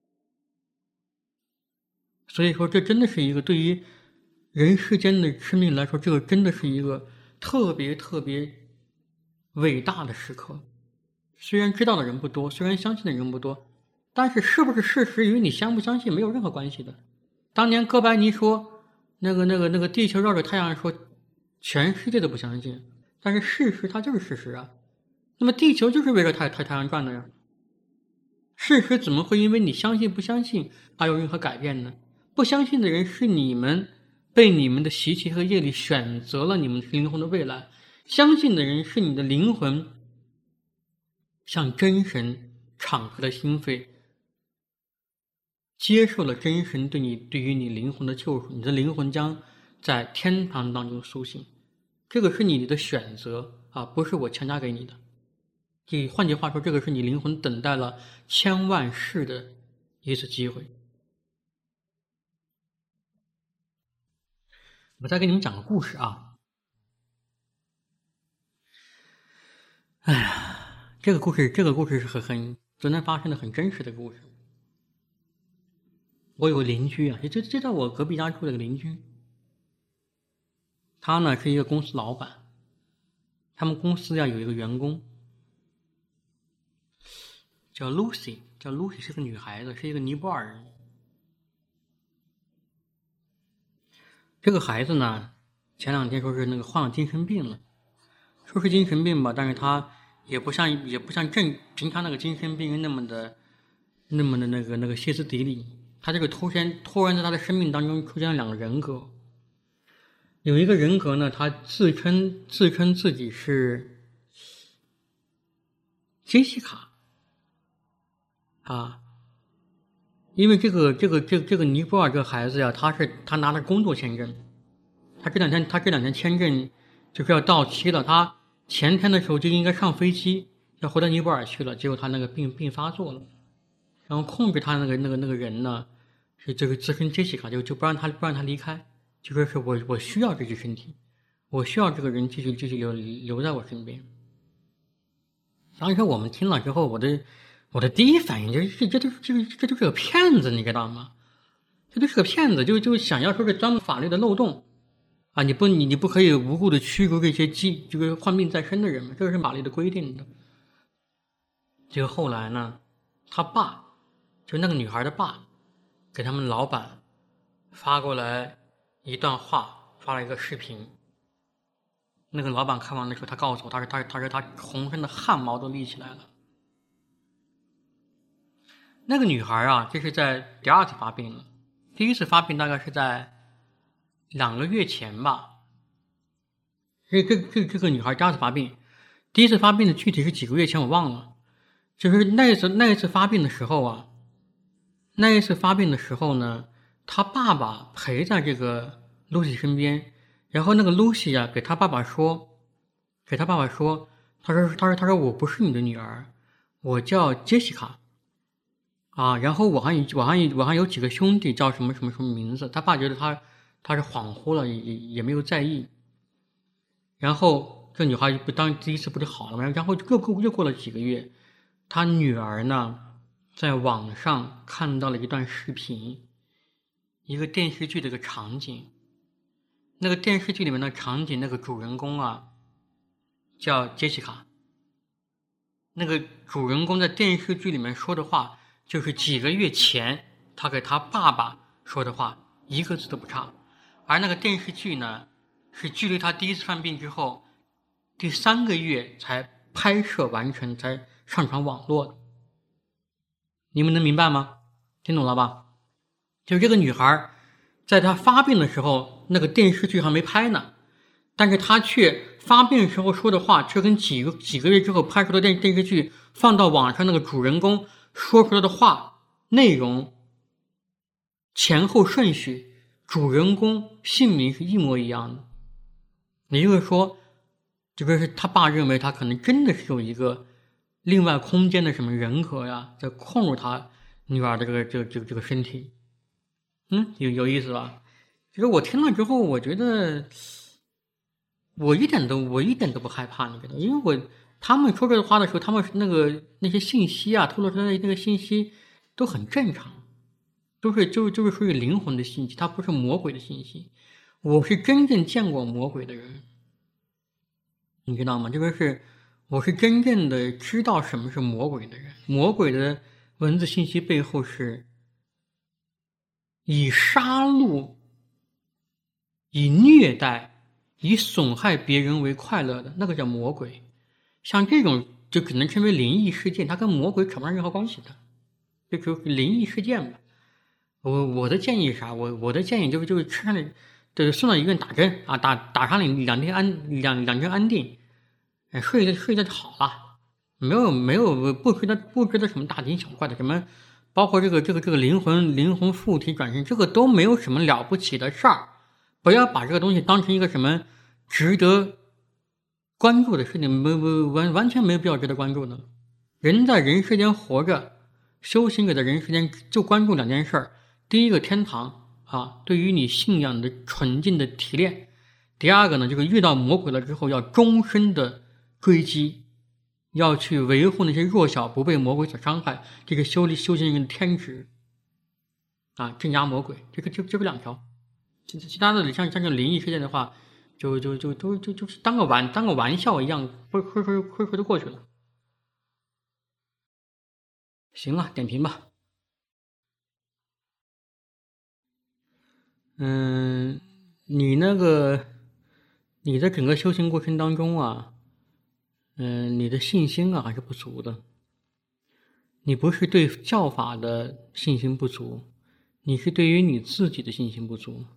所以说这真的是一个对于人世间的生命来说，这个真的是一个特别特别伟大的时刻。虽然知道的人不多，虽然相信的人不多，但是是不是事实与你相不相信没有任何关系的。当年哥白尼说那个那个那个地球绕着太阳说全世界都不相信，但是事实它就是事实啊。那么地球就是围着太太太阳转的呀，事实怎么会因为你相信不相信而有任何改变呢？不相信的人是你们被你们的习气和业力选择了你们灵魂的未来，相信的人是你的灵魂向真神敞开了心扉，接受了真神对你对于你灵魂的救赎，你的灵魂将在天堂当中苏醒。这个是你的选择啊，不是我强加给你的。这换句话说，这个是你灵魂等待了千万世的一次机会。我再给你们讲个故事啊。哎呀，这个故事，这个故事是很很昨天发生的很真实的故事。我有个邻居啊，就就在我隔壁家住的个邻居，他呢是一个公司老板，他们公司要有一个员工叫 Lucy， 叫 Lucy 是个女孩子，是一个尼泊尔人。这个孩子呢，前两天说是那个患了精神病了，说是精神病吧，但是他也不像也不像正平常那个精神病人那么的那么的那个那个歇斯底里。他这个突然突然在他的生命当中出现了两个人格，有一个人格呢，他自称自称自己是杰西卡啊，因为这个这个这个这个尼泊尔这个孩子呀，他是他拿了工作签证，他这两天他这两天签证就是要到期了，他前天的时候就应该上飞机要回到尼泊尔去了，结果他那个病病发作了，然后控制他那个那个那个人呢，是这个自称杰西卡，就就不让他不让他离开，就说是我我需要这具身体，我需要这个人继续继续留留在我身边。当时我们听了之后，我的我的第一反应就是这这这这这就是个骗子，你知道吗？这就是个骗子，就就想要说是钻法律的漏洞啊！你不你你不可以无故的驱逐这些疾这个患病在身的人嘛，这个是法律的规定的。结果后来呢，他爸就那个女孩的爸给他们老板发过来一段话，发了一个视频。那个老板看完的时候，他告诉我，他说他他说他浑身的汗毛都立起来了。那个女孩啊，这是在第二次发病了，第一次发病大概是在两个月前吧。这这这这个女孩第二次发病，第一次发病的具体是几个月前我忘了。就是那一次那一次发病的时候啊，那一次发病的时候呢，他爸爸陪在这个 Lucy 身边，然后那个 Lucy 啊给他爸爸说，给他爸爸说，他说他说他说我不是你的女儿，我叫杰西卡。啊，然后我还有我还有我还有几个兄弟叫什么什么什么名字，他爸觉得他他是恍惚了，也也没有在意。然后这女孩不当第一次不就好了吗？然后又过又过了几个月，他女儿呢在网上看到了一段视频，一个电视剧的一个场景。那个电视剧里面的场景，那个主人公啊叫杰西卡。那个主人公在电视剧里面说的话，就是几个月前他给他爸爸说的话，一个字都不差。而那个电视剧呢，是距离他第一次犯病之后第三个月才拍摄完成，才上传网络的。你们能明白吗？听懂了吧？就这个女孩在她发病的时候，那个电视剧还没拍呢，但是她却发病时候说的话，却跟几个几个月之后拍出的电电视剧放到网上那个主人公说出来的话内容前后顺序，主人公姓名是一模一样的。也就是说，这个是他爸认为他可能真的是有一个另外空间的什么人格呀，在控制他女儿的这个这个这个这个身体。嗯，有有意思吧？ 其实我听了之后，我觉得我一点都我一点都不害怕，你知道，因为我他们说这个话的时候，他们那个那些信息啊，透露出来的那个信息都很正常，都是就就是属于灵魂的信息，它不是魔鬼的信息。我是真正见过魔鬼的人，你知道吗？这个是我是真正的知道什么是魔鬼的人。魔鬼的文字信息背后是以杀戮、以虐待、以损害别人为快乐的，那个叫魔鬼。像这种就可能称为灵异事件，它跟魔鬼扯不上任何关系的，这就是灵异事件吧。我我的建议是啥？我我的建议就是就是吃上的，对，送到医院打针啊，打打上两两天安两两针安定，哎，睡着睡着就好了，没有没有不知道不知道什么大惊小怪的，什么包括这个这个这个灵魂灵魂附体转身，这个都没有什么了不起的事儿，不要把这个东西当成一个什么值得关注的事情，没没完完全没有必要值得关注的。人在人世间活着，修行者在人世间就关注两件事儿。第一个天堂啊，对于你信仰的纯净的提炼；第二个呢，就是遇到魔鬼了之后要终身的追击，要去维护那些弱小不被魔鬼所伤害，这个修修行人的天职啊，镇压魔鬼，这个就这个两条。其其他的像像这种灵异事件的话，就就就就就就是当个玩当个玩笑一样，挥挥挥挥挥就过去了。行了，点评吧。嗯，你那个你在整个修行过程当中啊，嗯，你的信心啊还是不足的。你不是对教法的信心不足，你是对于你自己的信心不足。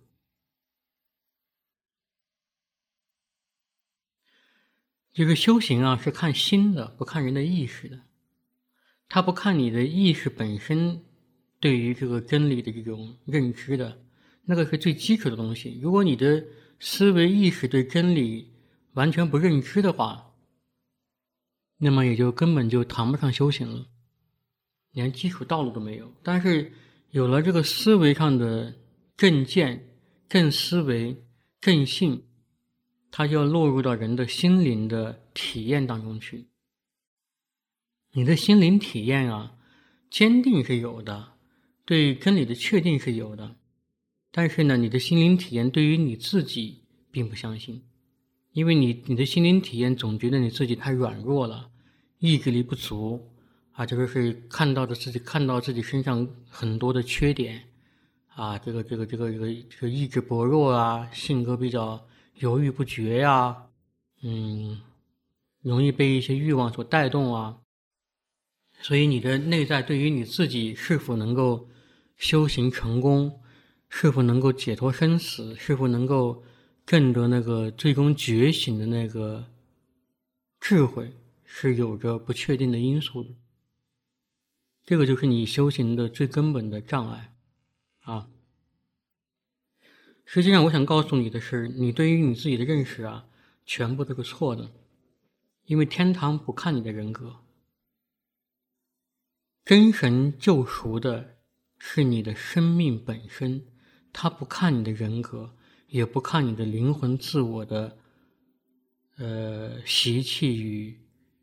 这个修行啊，是看心的，不看人的意识的。他不看你的意识本身对于这个真理的这种认知的，那个是最基础的东西。如果你的思维意识对真理完全不认知的话，那么也就根本就谈不上修行了，连基础道路都没有。但是有了这个思维上的正见、正思维、正信，它就要落入到人的心灵的体验当中去。你的心灵体验啊，坚定是有的，对真理的确定是有的，但是呢，你的心灵体验对于你自己并不相信，因为你你的心灵体验总觉得你自己太软弱了，意志力不足啊，这个是看到的自己看到自己身上很多的缺点啊，这个这个这个这个这个意志薄弱啊，性格比较犹豫不决呀、啊，嗯，容易被一些欲望所带动啊。所以你的内在对于你自己是否能够修行成功，是否能够解脱生死，是否能够证得那个最终觉醒的那个智慧，是有着不确定的因素的。这个就是你修行的最根本的障碍啊。实际上我想告诉你的是，你对于你自己的认识啊，全部都是错的，因为天堂不看你的人格。真神救赎的是你的生命本身，他不看你的人格，也不看你的灵魂自我的呃习气与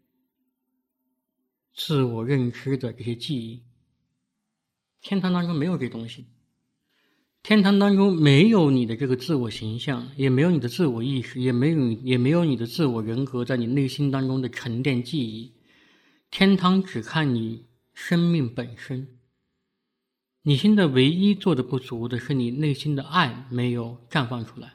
自我认知的这些记忆。天堂当中没有这东西，天堂当中没有你的这个自我形象，也没有你的自我意识，也没有也没有你的自我人格在你内心当中的沉淀记忆。天堂只看你生命本身，你现在唯一做的不足的是你内心的爱没有绽放出来。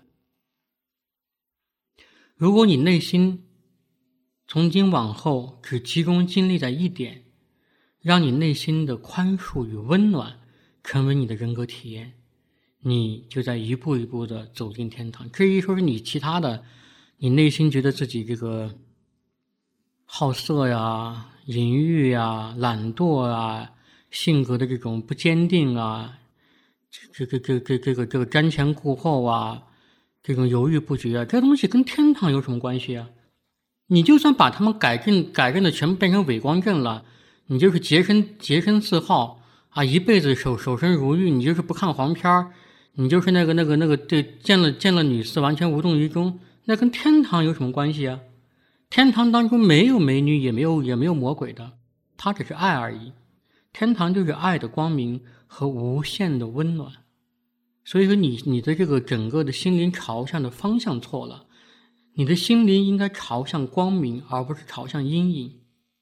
如果你内心从今往后只集中精力在一点，让你内心的宽恕与温暖成为你的人格体验，你就在一步一步的走进天堂。至于说是你其他的，你内心觉得自己这个好色呀、淫欲呀、懒惰啊、性格的这种不坚定啊，这个这个这个这个瞻前顾后啊，这种犹豫不决啊，这东西跟天堂有什么关系啊？你就算把他们改正改正的全部变成伪光正了，你就是洁身洁身自好啊，一辈子守守身如玉，你就是不看黄片儿， 你就是那个那个那个对见了见了女士完全无动于衷，那跟天堂有什么关系啊？天堂当中没有美女，也没有也没有魔鬼的，它只是爱而已。天堂就是爱的光明和无限的温暖。所以说你你的这个整个的心灵朝向的方向错了，你的心灵应该朝向光明，而不是朝向阴影。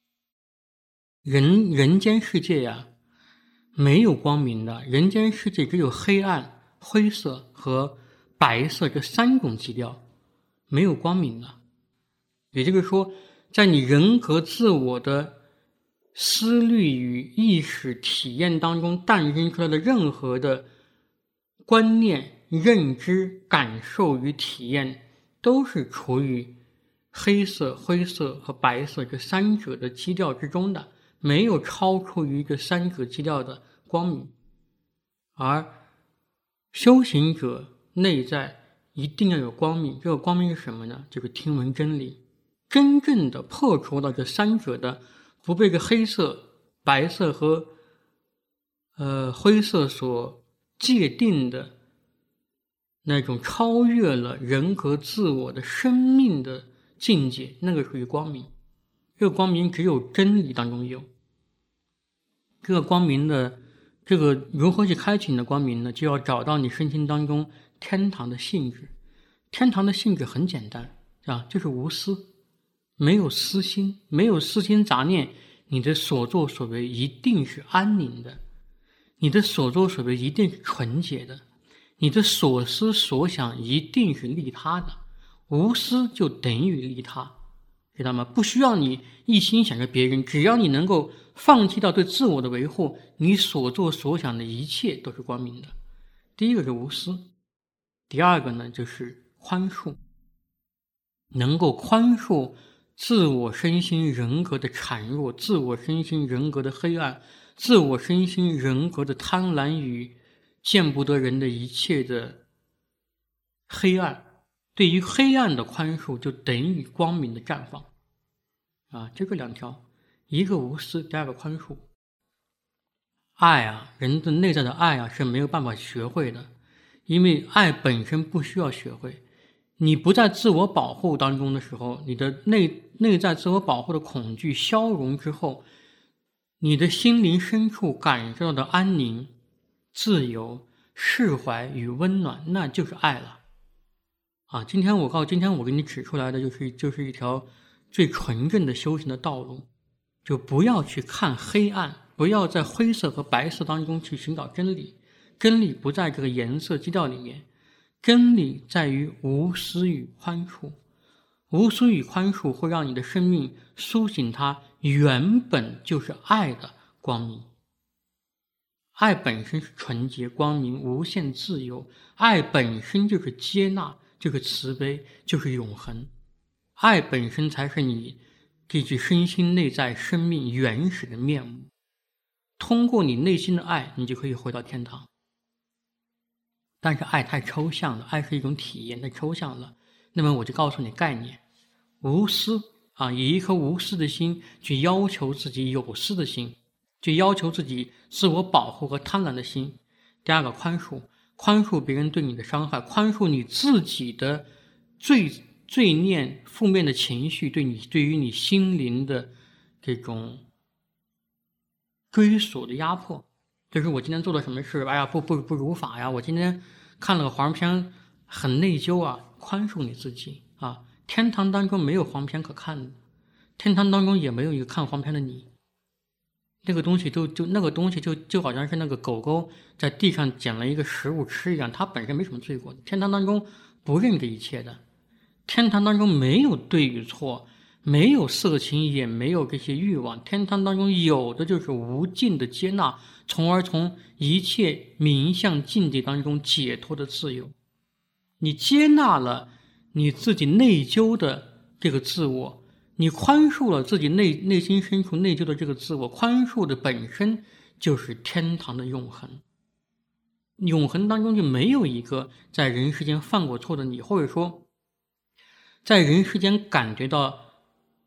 人人间世界呀，没有光明的，人间世界只有黑暗、灰色和白色这三种基调，没有光明的。也就是说，在你人格自我的思虑与意识体验当中诞生出来的任何的观念、认知、感受与体验，都是处于黑色、灰色和白色这三者的基调之中的，没有超出于这三者基调的光明。而修行者内在一定要有光明，这个光明是什么呢？就是听闻真理，真正的破除了这三者的不被这黑色、白色和呃灰色所界定的那种超越了人格自我的生命的境界，那个属于光明。这个光明只有真理当中有。这个光明的这个如何去开启你的光明呢？就要找到你身心当中天堂的性质。天堂的性质很简单啊，就是无私，没有私心，没有私心杂念，你的所作所为一定是安宁的，你的所作所为一定是纯洁的，你的所思所想一定是利他的。无私就等于利他，知道吗？不需要你一心想着别人，只要你能够放弃掉对自我的维护，你所作所想的一切都是光明的。第一个是无私，第二个呢就是宽恕，能够宽恕自我身心人格的孱弱，自我身心人格的黑暗，自我身心人格的贪婪与见不得人的一切的黑暗。对于黑暗的宽恕就等于光明的绽放啊，这个两条，一个无私，第二个宽恕。爱啊，人的内在的爱啊是没有办法学会的，因为爱本身不需要学会。你不在自我保护当中的时候，你的内内在自我保护的恐惧消融之后，你的心灵深处感受到的安宁、自由、释怀与温暖，那就是爱了。啊，今天我告今天我给你指出来的就是就是一条最纯正的修行的道路，就不要去看黑暗，不要在灰色和白色当中去寻找真理，真理不在这个颜色基调里面，真理在于无私与宽恕。无私与宽恕会让你的生命苏醒它原本就是爱的光明。爱本身是纯洁、光明、无限自由，爱本身就是接纳，就是慈悲，就是永恒。爱本身才是你这具身心内在生命原始的面目。通过你内心的爱，你就可以回到天堂。但是爱太抽象了，爱是一种体验，太抽象了。那么我就告诉你概念，无私啊，以一颗无私的心去要求自己有私的心，去要求自己自我保护和贪婪的心。第二个，宽恕，宽恕别人对你的伤害，宽恕你自己的罪罪念、负面的情绪对你对于你心灵的这种追索的压迫。就是我今天做了什么事，哎呀，不不不如法呀！我今天看了个黄片，很内疚啊！宽恕你自己啊！天堂当中没有黄片可看的，天堂当中也没有一个看黄片的你。那个东西就就那个东西就就好像是那个狗狗在地上捡了一个食物吃一样，它本身没什么罪过。天堂当中不认这一切的，天堂当中没有对与错，没有色情，也没有这些欲望。天堂当中有的就是无尽的接纳，从而从一切冥相境界当中解脱的自由。你接纳了你自己内疚的这个自我，你宽恕了自己内内心深处内疚的这个自我，宽恕的本身就是天堂的永恒。永恒当中就没有一个在人世间犯过错的你，或者说在人世间感觉到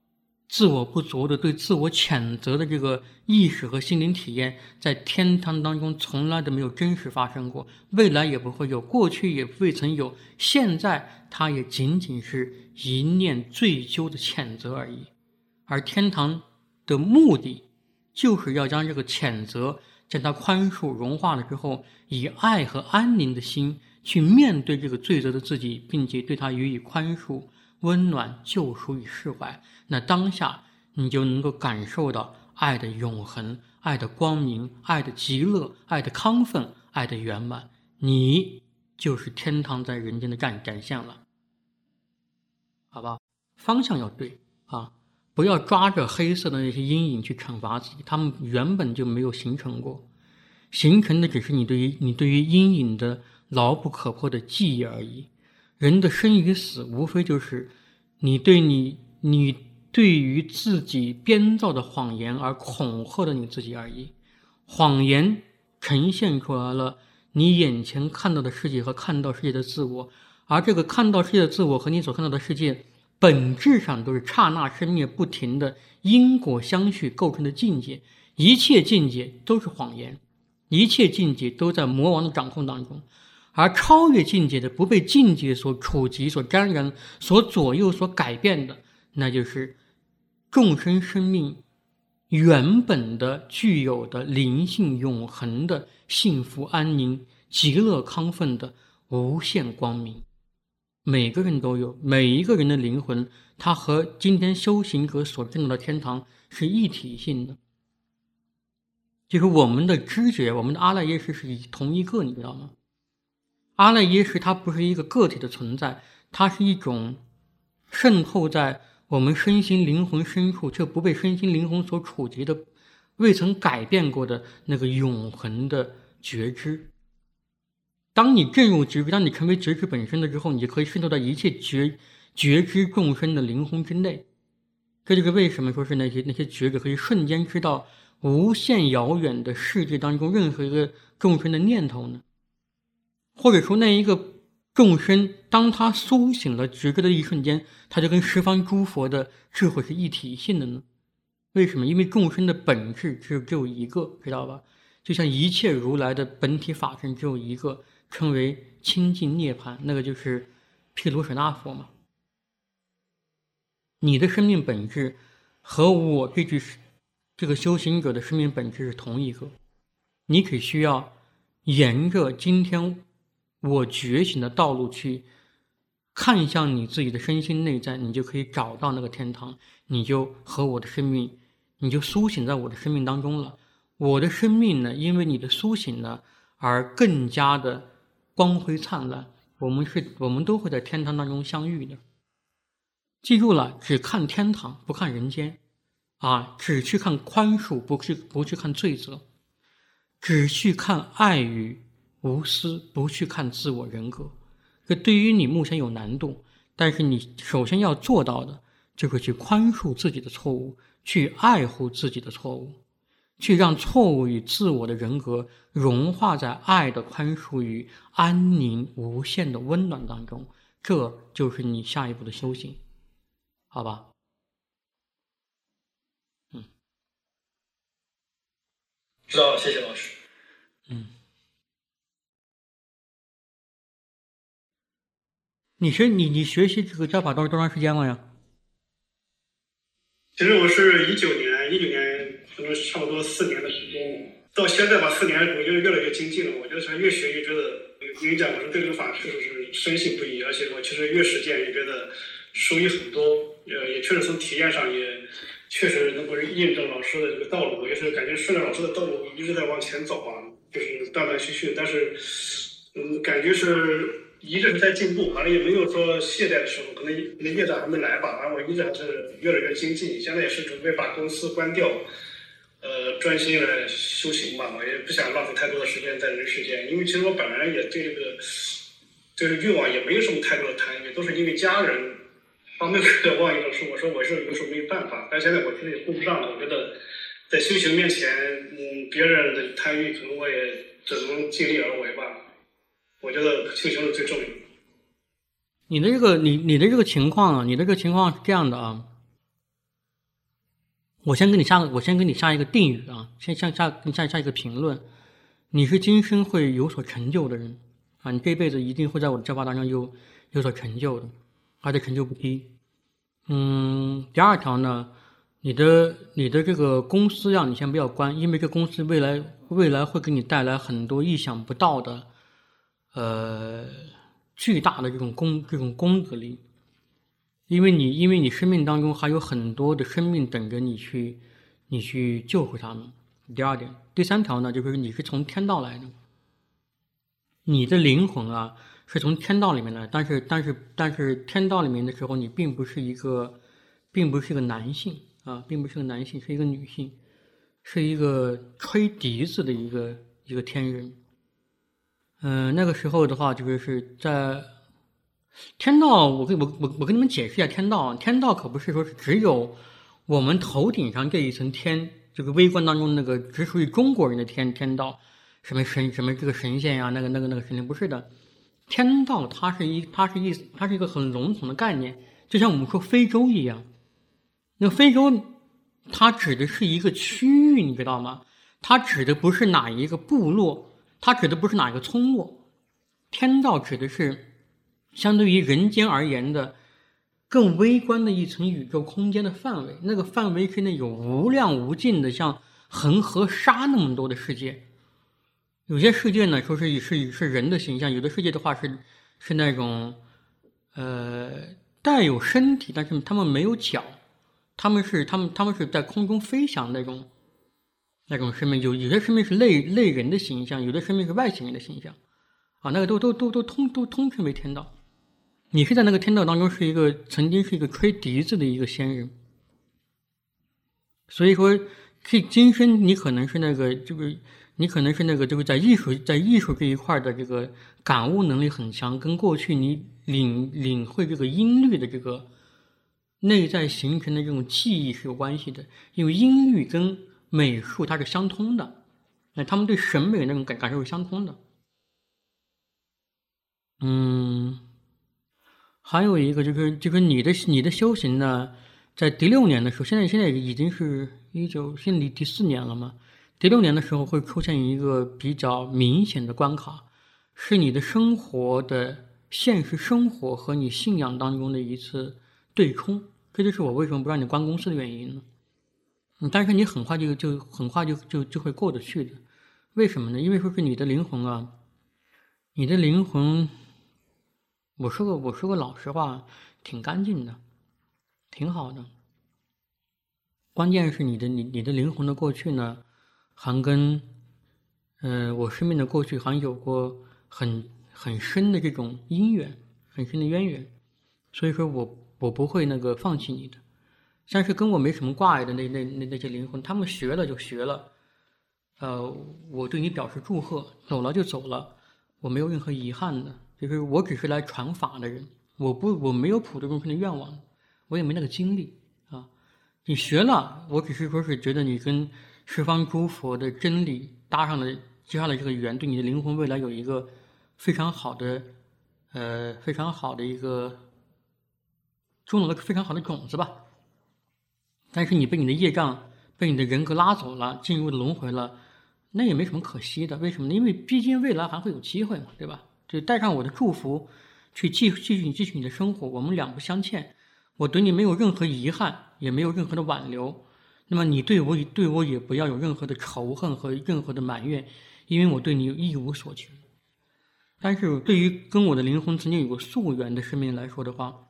自我不足的、对自我谴责的这个意识和心灵体验，在天堂当中从来都没有真实发生过，未来也不会有，过去也未曾有，现在它也仅仅是一念罪疚的谴责而已。而天堂的目的就是要将这个谴责将它宽恕融化了之后，以爱和安宁的心去面对这个罪责的自己，并且对它予以宽恕、温暖、救赎与释怀。那当下你就能够感受到爱的永恒、爱的光明、爱的极乐、爱的亢奋、爱的圆满，你就是天堂在人间的展展现了。好吧，方向要对啊，不要抓着黑色的那些阴影去惩罚自己，他们原本就没有形成过，形成的只是你对于你对于阴影的牢不可破的记忆而已。人的生与死，无非就是你对你你对于自己编造的谎言而恐吓的你自己而已。谎言呈现出来了你眼前看到的世界和看到世界的自我，而这个看到世界的自我和你所看到的世界本质上都是刹那生灭不停的因果相续构成的境界，一切境界都是谎言，一切境界都在魔王的掌控当中。而超越境界的，不被境界所触及、所沾染、所左右、所改变的，那就是众生生命原本的具有的灵性永恒的幸福安宁极乐亢奋的无限光明。每个人都有，每一个人的灵魂它和今天修行者所证到的天堂是一体性的，就是我们的知觉，我们的阿赖耶识是同一个，你知道吗？阿赖耶识它不是一个个体的存在，它是一种渗透在我们身心灵魂深处却不被身心灵魂所触及的未曾改变过的那个永恒的觉知。当你证入觉知，当你成为觉知本身的之后，你就可以渗透到一切觉觉知众生的灵魂之内。这就是为什么说是那些那些觉者可以瞬间知道无限遥远的世界当中任何一个众生的念头呢？或者说那一个众生当他苏醒了觉知的一瞬间，他就跟十方诸佛的智慧是一体性的呢？为什么？因为众生的本质只有只有一个，知道吧？就像一切如来的本体法身只有一个，称为清净涅槃，那个就是毗卢舍那佛嘛。你的生命本质和我这句这个修行者的生命本质是同一个，你只需要沿着今天我觉醒的道路去看向你自己的身心内在，你就可以找到那个天堂，你就和我的生命，你就苏醒在我的生命当中了。我的生命呢，因为你的苏醒呢，而更加的光辉灿烂。我们是，我们都会在天堂当中相遇的。记住了，只看天堂，不看人间，啊，只去看宽恕，不去不去看罪责，只去看爱与无私，不去看自我人格。这对于你目前有难度，但是你首先要做到的，就是去宽恕自己的错误，去爱护自己的错误，去让错误与自我的人格融化在爱的宽恕与安宁无限的温暖当中，这就是你下一步的修行，好吧？嗯，
知道了，谢谢老师。
嗯，你学你你学习这个教法多多长时间了呀？
其实我是一九年，一九年可能差不多四年的时间，到现在吧，四年我觉得越来越精进了。我觉得越学越觉得，因为讲我说对这个法确实是深信不疑，而且我其实越实践也觉得收益很多，呃，也确实从体验上也确实能够印证老师的这个道路。我也是感觉顺着老师的道路一直在往前走啊，就是断断续续，但是嗯，感觉是一直是在进步，反正也没有说懈怠的时候，可能那业障还没来吧。反正我一直还是越来越精进，现在也是准备把公司关掉，呃，专心来修行吧。我也不想浪费太多的时间在人世间，因为其实我本来也对这个这个欲望也没有什么太多的贪欲，都是因为家人帮那个望一种事，我说我是有时候没有办法，但现在我其实也顾不上了。我觉得在修行面前，嗯，别人的贪欲可能我也只能尽力而为吧。我觉得修行是最重要的。
你的这个你你的这个情况啊，你的这个情况是这样的啊。 我先给你下我先给你下一个定语啊，先下下给你下下一个评论，你是今生会有所成就的人啊，你这辈子一定会在我的教法当中有有所成就的，而且成就不低。嗯，第二条呢，你的你的这个公司让你先不要关，因为这公司未来未来会给你带来很多意想不到的，呃，巨大的这种功这种功德力。因为你因为你生命当中还有很多的生命等着你去你去救回他们。第二点，第三条呢，就是你是从天道来的，你的灵魂啊是从天道里面来，但是但是但是天道里面的时候，你并不是一个并不是一个男性啊，并不是个男性，是一个女性，是一个吹笛子的一个一个天人。嗯、呃，那个时候的话，就是是在。天道，我跟我我我跟你们解释一下天道。天道可不是说是只有我们头顶上这一层天，这个微观当中那个只属于中国人的天天道，什么神什么这个神仙呀、啊，那个那个那个神仙不是的。天道它是一它是一它是一个很笼统的概念，就像我们说非洲一样。那非洲它指的是一个区域，你知道吗？它指的不是哪一个部落，它指的不是哪一个村落。天道指的是相对于人间而言的更微观的一层宇宙空间的范围，那个范围之内有无量无尽的像恒河沙那么多的世界。有些世界呢说是是是人的形象，有的世界的话是是那种呃带有身体，但是他们没有脚，他们是他们他们是在空中飞翔那种那种生命。有有些生命是类类人的形象，有的生命是外星人的形象啊，那个都都都都通都通称为天道。你是在那个天道当中是一个曾经是一个吹笛子的一个仙人，所以说这今生你可能是那个这个你可能是那个这个在艺术在艺术这一块的这个感悟能力很强，跟过去你领领会这个音律的这个内在形成的这种记忆是有关系的。因为音律跟美术它是相通的，那他们对审美那种感感受是相通的。嗯。还有一个就是就是你的你的修行呢，在第六年的时候，现在现在已经是一九现在第四年了嘛。第六年的时候会出现一个比较明显的关卡，是你的生活的现实生活和你信仰当中的一次对冲。这就是我为什么不让你关公司的原因呢？嗯，但是你很快就就很快就就就会过得去的。为什么呢？因为说是你的灵魂啊，你的灵魂。我说个我说个老实话，挺干净的，挺好的。关键是你的你你的灵魂的过去呢，还跟，呃，我生命的过去还有过很很深的这种因缘，很深的渊源，所以说我我不会那个放弃你的。但是跟我没什么挂碍的那那那那些灵魂，他们学了就学了，呃，我对你表示祝贺，走了就走了，我没有任何遗憾的。就是我只是来传法的人，我不我没有普度众生的愿望，我也没那个精力啊。你学了，我只是说是觉得你跟十方诸佛的真理搭上了接下来这个缘，对你的灵魂未来有一个非常好的呃非常好的一个种了个非常好的种子吧。但是你被你的业障被你的人格拉走了，进入轮回了，那也没什么可惜的。为什么呢？因为毕竟未来还会有机会嘛，对吧？就带上我的祝福，去继继续继续你的生活，我们两不相欠。我对你没有任何遗憾，也没有任何的挽留。那么你对我对我也不要有任何的仇恨和任何的埋怨，因为我对你一无所求。但是对于跟我的灵魂曾经有过溯源的生命来说的话，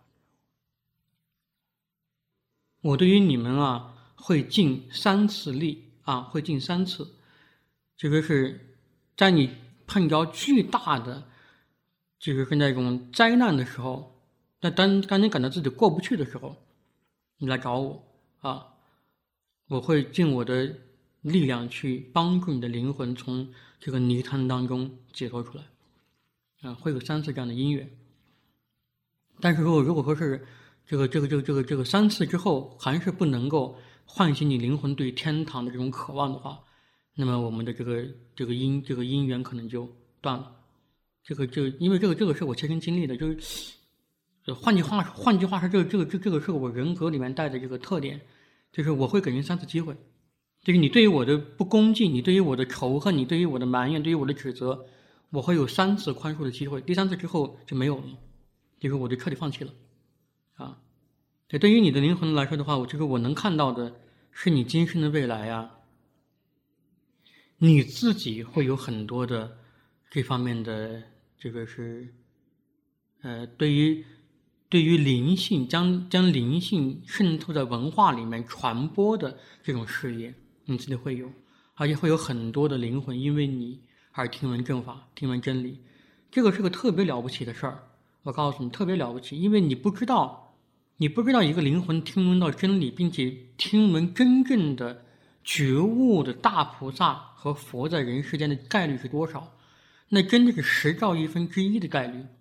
我对于你们啊会尽三次力啊，会尽三次，这个是在你碰着巨大的。就是那种灾难的时候，那当当你感到自己过不去的时候，你来找我啊，我会尽我的力量去帮助你的灵魂从这个泥潭当中解脱出来，啊，会有三次这样的因缘。但是如果如果说是这个这个这个这个这个三次之后还是不能够唤醒你灵魂对天堂的这种渴望的话，那么我们的这个这个因这个因缘可能就断了。这个就因为这个这个是我亲身经历的，就是换句话换句话说，这个这个这这个是我人格里面带的这个特点， 就是我会给人三次机会，就是你对于我的不恭敬，你对于我的仇恨，你对于我的埋怨，对于我的指责，我会有三次宽恕的机会，第三次之后就没有了，就是我就彻底放弃了啊。对，对于你的灵魂来说的话，我就是我能看到的是你今生的未来啊，你自己会有很多的这方面的这个是呃，对于对于灵性将将灵性渗透在文化里面传播的这种事业，你自己会有，而且会有很多的灵魂因为你而听闻正法，听闻真理，这个是个特别了不起的事儿。我告诉你，特别了不起，因为你不知道，你不知道一个灵魂听闻到真理，并且听闻真正的觉悟的大菩萨和佛在人世间的概率是多少，那真的是十兆亿分之一的概率。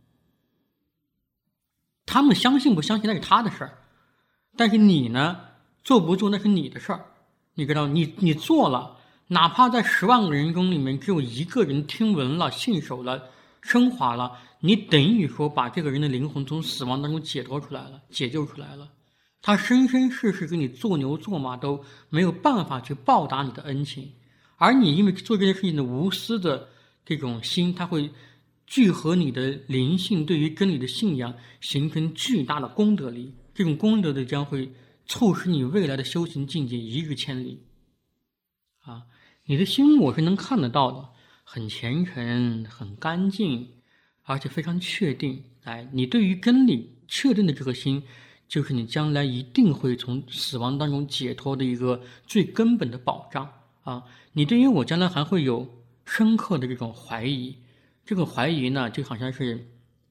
他们相信不相信那是他的事儿，但是你呢，做不做那是你的事儿，你知道，你你做了，哪怕在十万个人中里面只有一个人听闻了、信守了、升华了，你等于说把这个人的灵魂从死亡当中解脱出来了，解救出来了。他生生世世给你做牛做马都没有办法去报答你的恩情，而你因为做这件事情的无私的这种心，他会聚合你的灵性对于真理的信仰，形成巨大的功德力。这种功德力将会促使你未来的修行境界一日千里。啊，你的心我是能看得到的，很虔诚，很干净，而且非常确定。哎，你对于真理确定的这个心，就是你将来一定会从死亡当中解脱的一个最根本的保障啊！你对于我将来还会有深刻的这种怀疑。这个怀疑呢，就好像是，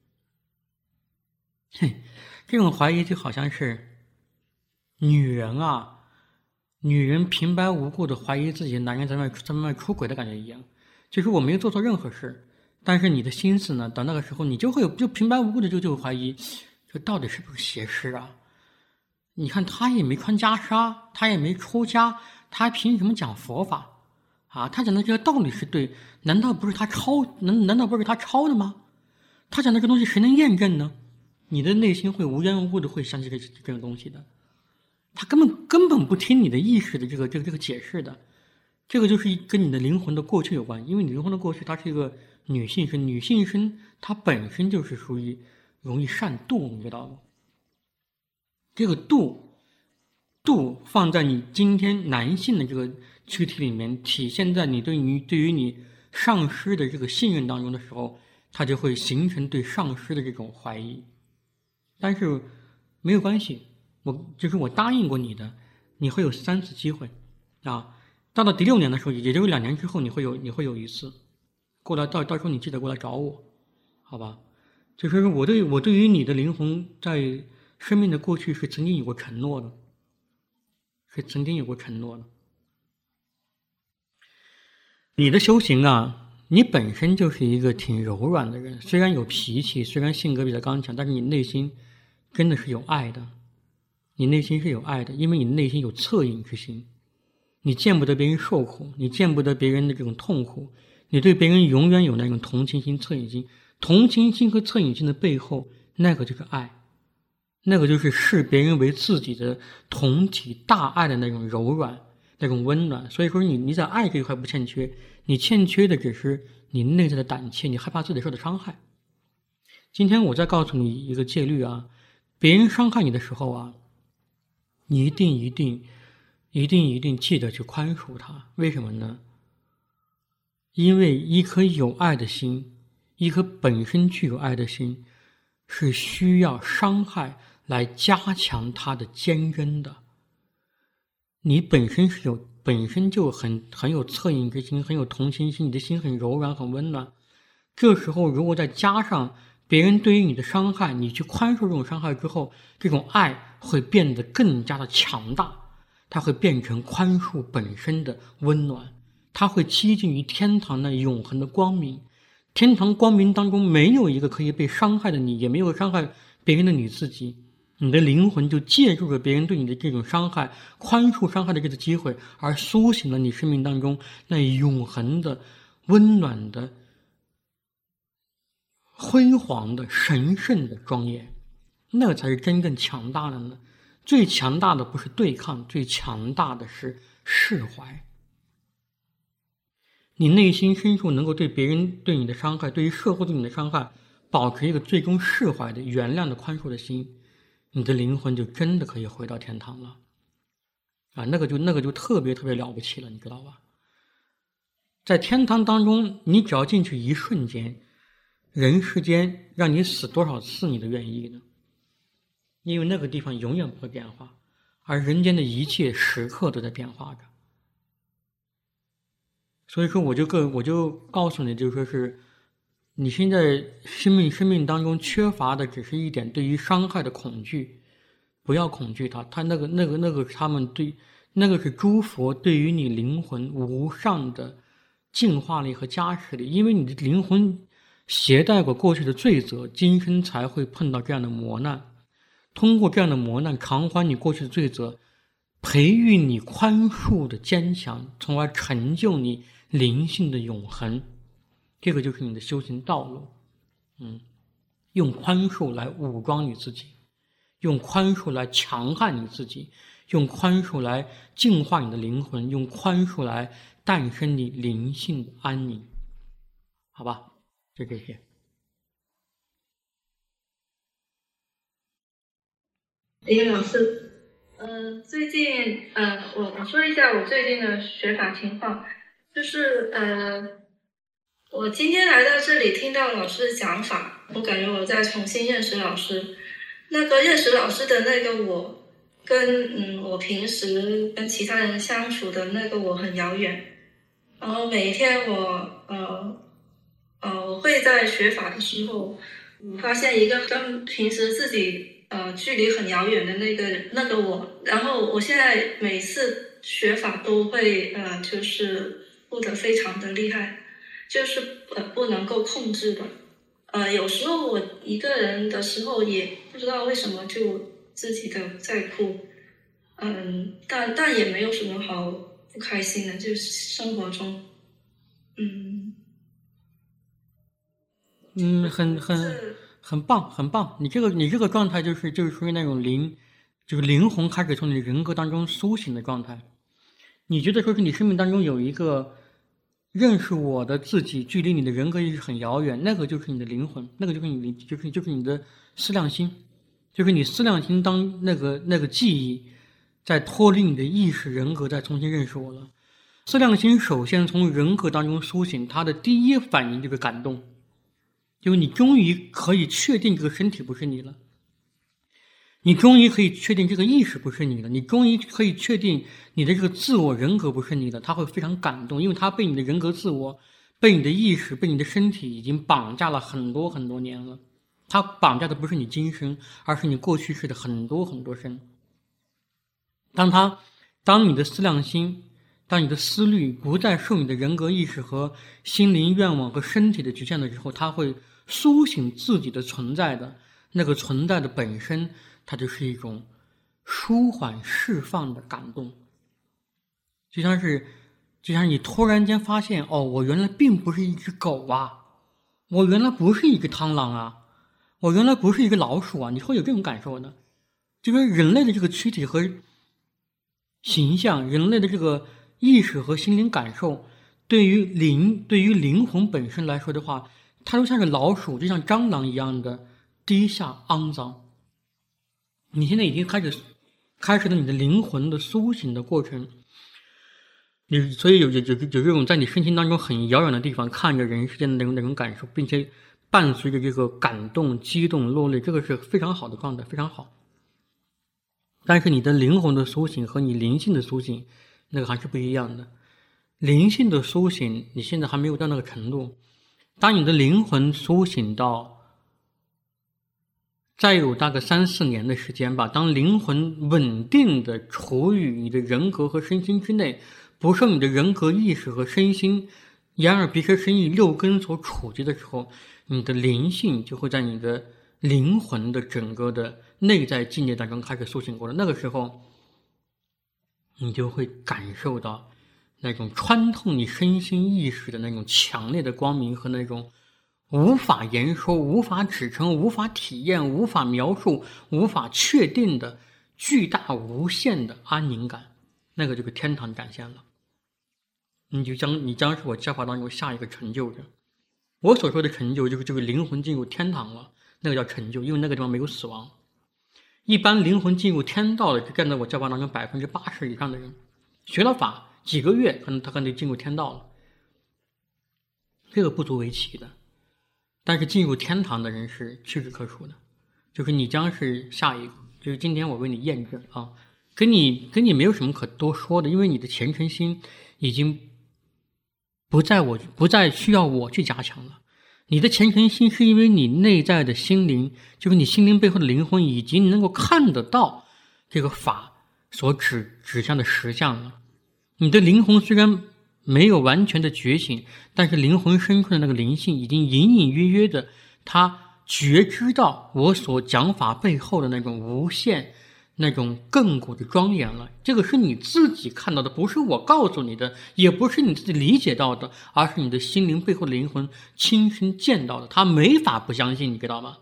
嘿，这种怀疑就好像是女人啊，女人平白无故的怀疑自己的男人在外在外出轨的感觉一样。就是我没有做错任何事，但是你的心思呢，到那个时候你就会有，就平白无故的就就怀疑，这到底是不是邪师啊？你看他也没穿袈裟，他也没出家，他凭什么讲佛法？啊，他讲的这个道理是对，难道不是他抄？难难道不是他抄的吗？他讲的这个东西谁能验证呢？你的内心会无缘无故的会想起这个这个东西的，他根本根本不听你的意识的这个这个这个解释的，这个就是跟你的灵魂的过去有关，因为你灵魂的过去它是一个女性身，女性身它本身就是属于容易善妒，你知道吗？这个妒妒放在你今天男性的这个躯体里面，体现在你对于对于你上师的这个信任当中的时候，它就会形成对上师的这种怀疑。但是没有关系，我就是我答应过你的，你会有三次机会啊。到了第六年的时候，也就是两年之后，你会有你会有一次过来，到到时候你记得过来找我，好吧？就是我对我对于你的灵魂在生命的过去是曾经有过承诺的，是曾经有过承诺的。你的修行啊，你本身就是一个挺柔软的人，虽然有脾气，虽然性格比较刚强，但是你内心真的是有爱的，你内心是有爱的，因为你内心有恻隐之心，你见不得别人受苦，你见不得别人的这种痛苦，你对别人永远有那种同情心、恻隐心。同情心和恻隐心的背后，那个就是爱，那个就是视别人为自己的同体大爱的那种柔软，那种温暖。所以说你你在爱这一块不欠缺，你欠缺的只是你内在的胆怯，你害怕自己受到伤害。今天我再告诉你一个戒律啊，别人伤害你的时候啊，你一定一定一定一定记得去宽恕他。为什么呢？因为一颗有爱的心，一颗本身具有爱的心，是需要伤害来加强它的坚韧的。你本身是有本身就很很有恻隐之心，很有同情心，你的心很柔软很温暖，这时候如果再加上别人对于你的伤害，你去宽恕这种伤害之后，这种爱会变得更加的强大，它会变成宽恕本身的温暖，它会接近于天堂那永恒的光明。天堂光明当中没有一个可以被伤害的你，也没有伤害别人的你自己，你的灵魂就借助着别人对你的这种伤害，宽恕伤害的这个机会，而苏醒了你生命当中那永恒的温暖的辉煌的神圣的庄严，那才是真正强大的呢。 最强大的不是对抗，最强大的是释怀。你内心深处能够对别人对你的伤害，对于社会对你的伤害，保持一个最终释怀的、原谅的、宽恕的心，你的灵魂就真的可以回到天堂了。啊，那个就那个就特别特别了不起了，你知道吧？在天堂当中，你只要进去一瞬间，人世间让你死多少次你都愿意呢？因为那个地方永远不会变化，而人间的一切时刻都在变化着。所以说我就个我就告诉你，就是说是你现在生命生命当中缺乏的只是一点对于伤害的恐惧，不要恐惧它，它那个那个那个他们对那个是诸佛对于你灵魂无上的净化力和加持力，因为你的灵魂携带过过去的罪责，今生才会碰到这样的磨难。通过这样的磨难偿还你过去的罪责，培育你宽恕的坚强，从而成就你灵性的永恒。这个就是你的修行道路。嗯，用宽恕来武装你自己，用宽恕来强悍你自己，用宽恕来净化你的灵魂，用宽恕来诞生你灵性的安宁。好吧，就这些。
林老师，呃，最近呃，我我说一下我最近的学法情况，就是呃，我今天来到这里听到老师讲法，我感觉我在重新认识老师。那个认识老师的那个我，跟嗯我平时跟其他人相处的那个我很遥远。然后每一天我呃呃我会在学法的时候，发现一个跟平时自己。呃，距离很遥远的那个那个我，然后我现在每次学法都会呃，就是悟得非常的厉害，就是呃不能够控制的。呃，有时候我一个人的时候也不知道为什么就自己的在哭，嗯，但但也没有什么好不开心的，就是生活中，嗯
嗯，很很。很棒，很棒！你这个你这个状态就是就是属于那种灵，就是灵魂开始从你人格当中苏醒的状态。你觉得说是你生命当中有一个认识我的自己，距离你的人格意识很遥远，那个就是你的灵魂，那个就是你就是就是你的思量心，就是你思量心当那个那个记忆在脱离你的意识人格，再重新认识我了。思量心首先从人格当中苏醒，它的第一反应就是感动。就是你终于可以确定这个身体不是你了，你终于可以确定这个意识不是你了，你终于可以确定你的这个自我人格不是你的，他会非常感动，因为他被你的人格自我、被你的意识、被你的身体已经绑架了很多很多年了。他绑架的不是你今生，而是你过去式的很多很多生。当他，当你的思量心，当你的思虑不再受你的人格意识和心灵愿望和身体的局限的时候，他会苏醒自己的存在的那个存在的本身，它就是一种舒缓释放的感动。就像是就像你突然间发现，哦，我原来并不是一只狗啊，我原来不是一个螳螂啊，我原来不是一个老鼠啊，你会有这种感受的。就是人类的这个躯体和形象，人类的这个意识和心灵感受，对于灵对于灵魂本身来说的话，它就像是老鼠，就像蟑螂一样的低下肮脏。你现在已经开始开始了你的灵魂的苏醒的过程。你所以有有有有这种在你身心当中很遥远的地方看着人世间的那种那种感受，并且伴随着这个感动、激动、落泪，这个是非常好的状态，非常好。但是你的灵魂的苏醒和你灵性的苏醒，那个还是不一样的。灵性的苏醒，你现在还没有到那个程度。当你的灵魂苏醒到，再有大概三四年的时间吧，当灵魂稳定的处于你的人格和身心之内，不受你的人格意识和身心眼耳鼻舌身意六根所触及的时候，你的灵性就会在你的灵魂的整个的内在境界当中开始苏醒过来。那个时候你就会感受到那种穿透你身心意识的那种强烈的光明和那种无法言说、无法指称、无法体验、无法描述、无法确定的巨大无限的安宁感，那个就是天堂展现了。你就将你将是我教法当中下一个成就者。我所说的成就就是这个灵魂进入天堂了，那个叫成就，因为那个地方没有死亡。一般灵魂进入天道的，就占在我教法当中百分之八十以上的人，学了法几个月，可能他可能就进入天道了，这个不足为奇的。但是进入天堂的人是屈指可数的，就是你将是下一个，就是今天我为你验证啊，跟你跟你没有什么可多说的，因为你的虔诚心已经不在我不再需要我去加强了。你的虔诚心是因为你内在的心灵，就是你心灵背后的灵魂，以及你能够看得到这个法所指指向的实相了。你的灵魂虽然没有完全的觉醒，但是灵魂深处的那个灵性已经隐隐约约的，他觉知到我所讲法背后的那种无限、那种亘古的庄严了。这个是你自己看到的，不是我告诉你的，也不是你自己理解到的，而是你的心灵背后的灵魂亲身见到的，他没法不相信，你知道吗？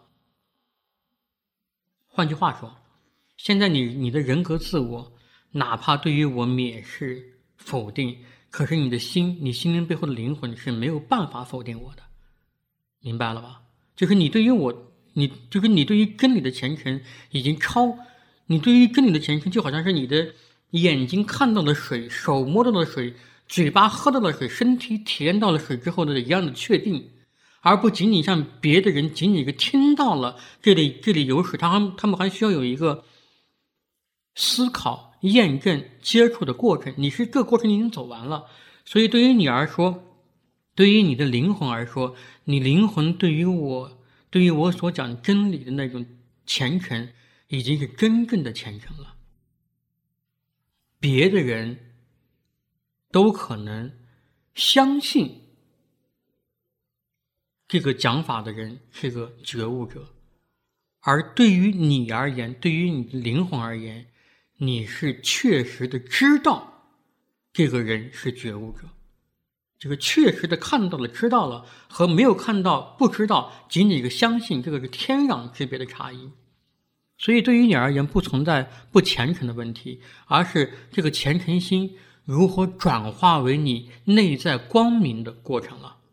换句话说，现在你你的人格自我，哪怕对于我蔑视否定，可是你的心，你心灵背后的灵魂是没有办法否定我的，明白了吧？就是你对于我，你就是你对于真理的虔诚已经超，你对于真理的虔诚就好像是你的眼睛看到的水，手摸到的水，嘴巴喝到的水，身体体验到了水之后的一样的确定，而不仅仅像别的人仅仅是听到了这里这里有水，他们他们还需要有一个思考、验证、接触的过程。你是这个过程已经走完了，所以对于你而说，对于你的灵魂而说，你灵魂对于我对于我所讲真理的那种虔诚已经是真正的虔诚了。别的人都可能相信这个讲法的人是个觉悟者，而对于你而言，对于你的灵魂而言，你是确实的知道这个人是觉悟者。这个确实的看到了知道了和没有看到不知道仅仅一个相信，这个是天壤之别的差异。所以对于你而言不存在不虔诚的问题，而是这个虔诚心如何转化为你内在光明的过程了。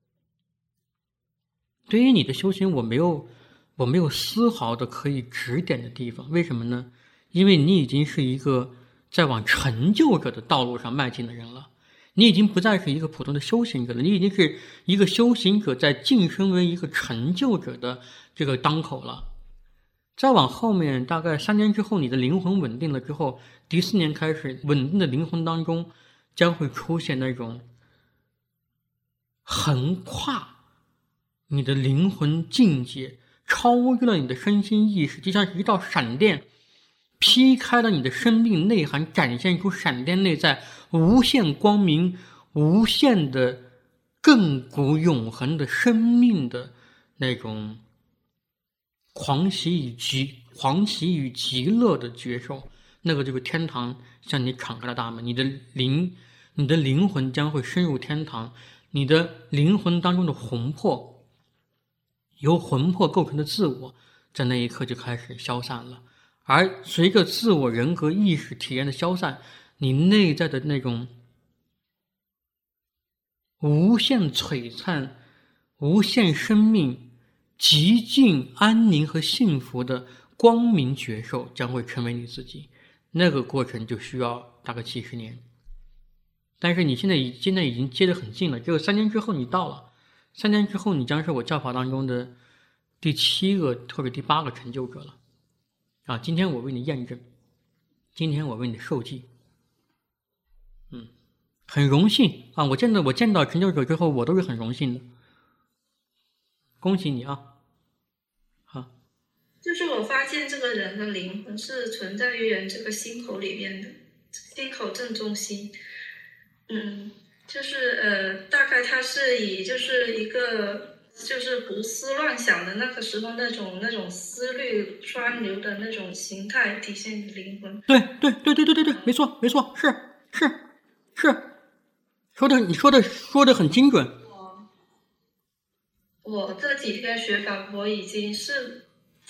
对于你的修行，我没有我没有丝毫的可以指点的地方。为什么呢？因为你已经是一个在往成就者的道路上迈进的人了，你已经不再是一个普通的修行者了，你已经是一个修行者在晋升为一个成就者的这个当口了。再往后面大概三年之后，你的灵魂稳定了之后，第四年开始，稳定的灵魂当中将会出现那种横跨你的灵魂境界，超越了你的身心意识，就像是一道闪电劈开了你的生命内涵，展现出闪电内在无限光明、无限的亘古永恒的生命的那种狂喜与极狂喜与极乐的觉受。那个这个天堂向你敞开了大门，你的灵你的灵魂将会深入天堂，你的灵魂当中的魂魄，由魂魄构成的自我，在那一刻就开始消散了。而随着自我人格意识体验的消散，你内在的那种无限璀璨、无限生命、极尽安宁和幸福的光明觉受将会成为你自己。那个过程就需要大概几十年，但是你现在已现在已经接得很近了，只有三年之后你到了，三年之后你将是我教法当中的第七个或者第八个成就者了。啊，今天我为你验证，今天我为你受记，嗯，很荣幸啊！我见到我见到成就者之后，我都是很荣幸的。恭喜你啊！好，
就是我发现这个人的灵魂是存在于人这个心口里面的，心口正中心。嗯，就是呃，大概他是以就是一个就是胡思乱想的那个时候那种那种思虑川流的那种形态体现你的灵魂。
对对对对对对对，没错没错，是是是，说的你说的说的很精准。
我我这几天学法，我已经是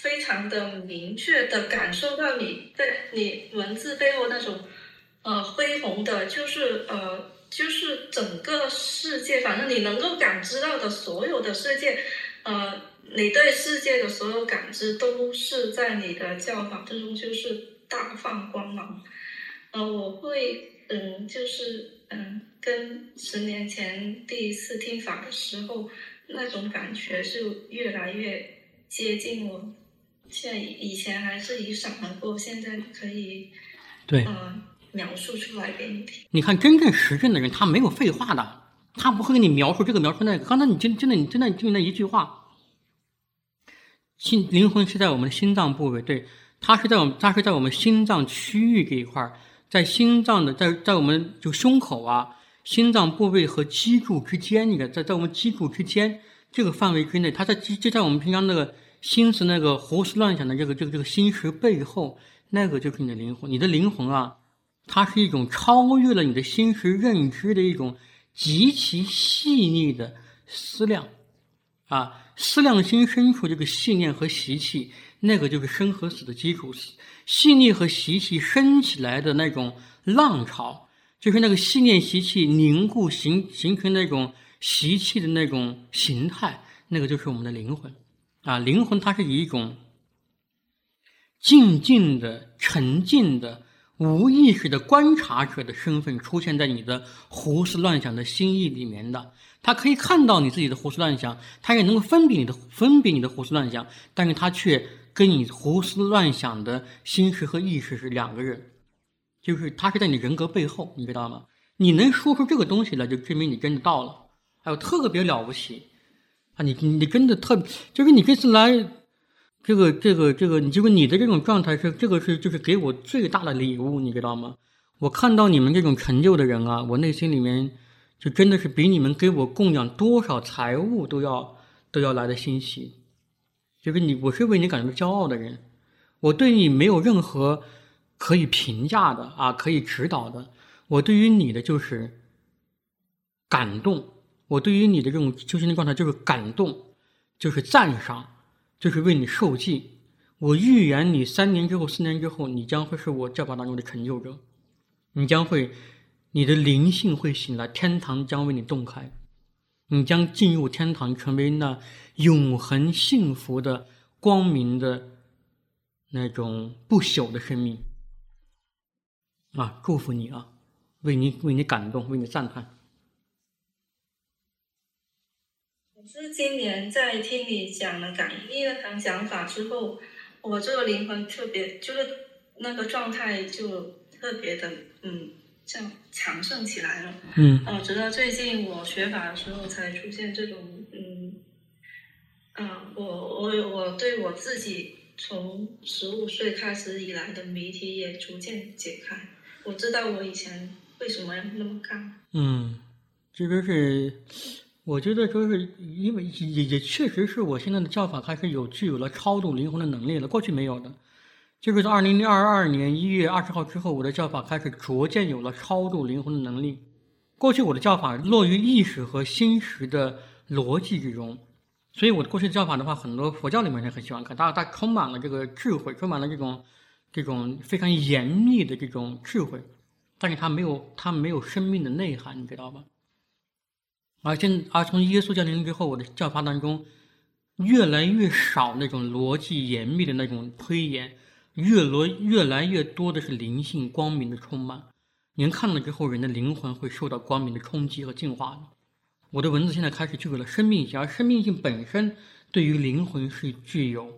非常的明确的感受到你在你文字背后那种呃恢宏的，就是呃就是整个世界，反正你能够感知到的所有的世界，呃，你对世界的所有感知都是在你的教法之中就是大放光芒。呃，我会嗯就是嗯跟十年前第一次听法的时候那种感觉是越来越接近我。现在以前还是以闪而过，现在可以
对，
呃描述出来给你听。
你看真正实证的人，他没有废话的，他不会给你描述这个描述那个。刚才你真真的你真的就那一句话，心灵魂是在我们的心脏部位，对，它是在我们它是在我们心脏区域这一块，在心脏的在在我们就胸口啊，心脏部位和脊柱之间，你看在在我们脊柱之间这个范围之内，它在就在我们平常那个心思那个胡思乱想的这个这个这个心识背后，那个就是你的灵魂。你的灵魂啊，它是一种超越了你的心识认知的一种极其细腻的思量啊，思量心深处这个细念和习气，那个就是生和死的基础。细腻和习气升起来的那种浪潮，就是那个细念习气凝固形形成那种习气的那种形态，那个就是我们的灵魂啊。灵魂它是以一种静静的、沉静的、无意识的观察者的身份出现在你的胡思乱想的心意里面的。他可以看到你自己的胡思乱想，他也能够分别你的分别你的胡思乱想，但是他却跟你胡思乱想的心识和意识是两个人，就是他是在你人格背后，你知道吗？你能说出这个东西来，就证明你真的到了，还有特别了不起啊！你你真的特别，就是你这次来，这个这个这个，你就是你的这种状态是这个是就是给我最大的礼物，你知道吗？我看到你们这种成就的人啊，我内心里面就真的是比你们给我供养多少财物都要都要来的欣喜。就是你，我是为你感到骄傲的人，我对你没有任何可以评价的啊，可以指导的。我对于你的就是感动，我对于你的这种修行的状态就是感动，就是赞赏，就是为你受记。我预言你三年之后、四年之后，你将会是我教法当中的成就者，你将会，你的灵性会醒来，天堂将为你洞开。你将进入天堂，成为那永恒幸福的光明的那种不朽的生命啊！祝福你啊，为你为你感动，为你赞叹。
我是今年在听你讲了感应力那堂讲法之后，我这个灵魂特别就是那个状态就特别的嗯。像强盛起来了，
嗯，
呃，直到最近我学法的时候才出现这种，嗯，啊、呃，我我我对我自己从十五岁开始以来的谜题也逐渐解开，我知道我以前为什么要那么干。
嗯，这个是，我觉得说是因为也也确实是我现在的教法开始有具有了超度灵魂的能力了，过去没有的。这个是二零二二年一月二十号之后，我的教法开始逐渐有了超度灵魂的能力。过去我的教法落于意识和心识的逻辑之中，所以我的过去的教法的话，很多佛教里面人很喜欢看，它它充满了这个智慧，充满了这种这种非常严密的这种智慧，但是它没有它没有生命的内涵，你知道吧？而现而从耶稣降临之后，我的教法当中越来越少那种逻辑严密的那种推演。越来越来越多的是灵性光明的充满，您看了之后，人的灵魂会受到光明的冲击和净化的。我的文字现在开始具有了生命性，而生命性本身对于灵魂是具有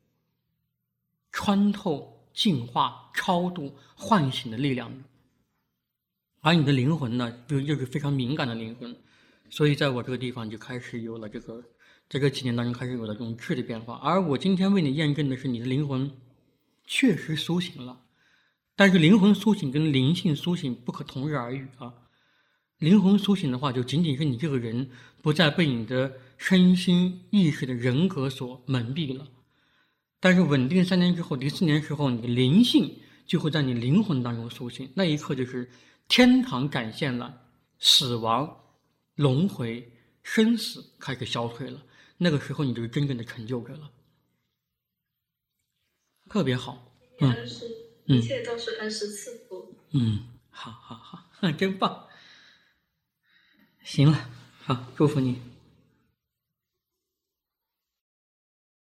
穿透、净化、超度、唤醒的力量的。而你的灵魂呢，就又是非常敏感的灵魂，所以在我这个地方就开始有了这个，这个几年当中开始有了这种质的变化。而我今天为你验证的是，你的灵魂确实苏醒了，但是灵魂苏醒跟灵性苏醒不可同日而语啊。灵魂苏醒的话，就仅仅是你这个人不再被你的身心意识的人格所蒙蔽了。但是稳定三年之后，第四年时候，你的灵性就会在你灵魂当中苏醒，那一刻就是天堂展现了，死亡、轮回、生死开始消退了，那个时候你就是真正的成就者了。 特别好。嗯
恩师，一切都是恩师赐福。
嗯，好好好，真棒。行了，好，祝福你。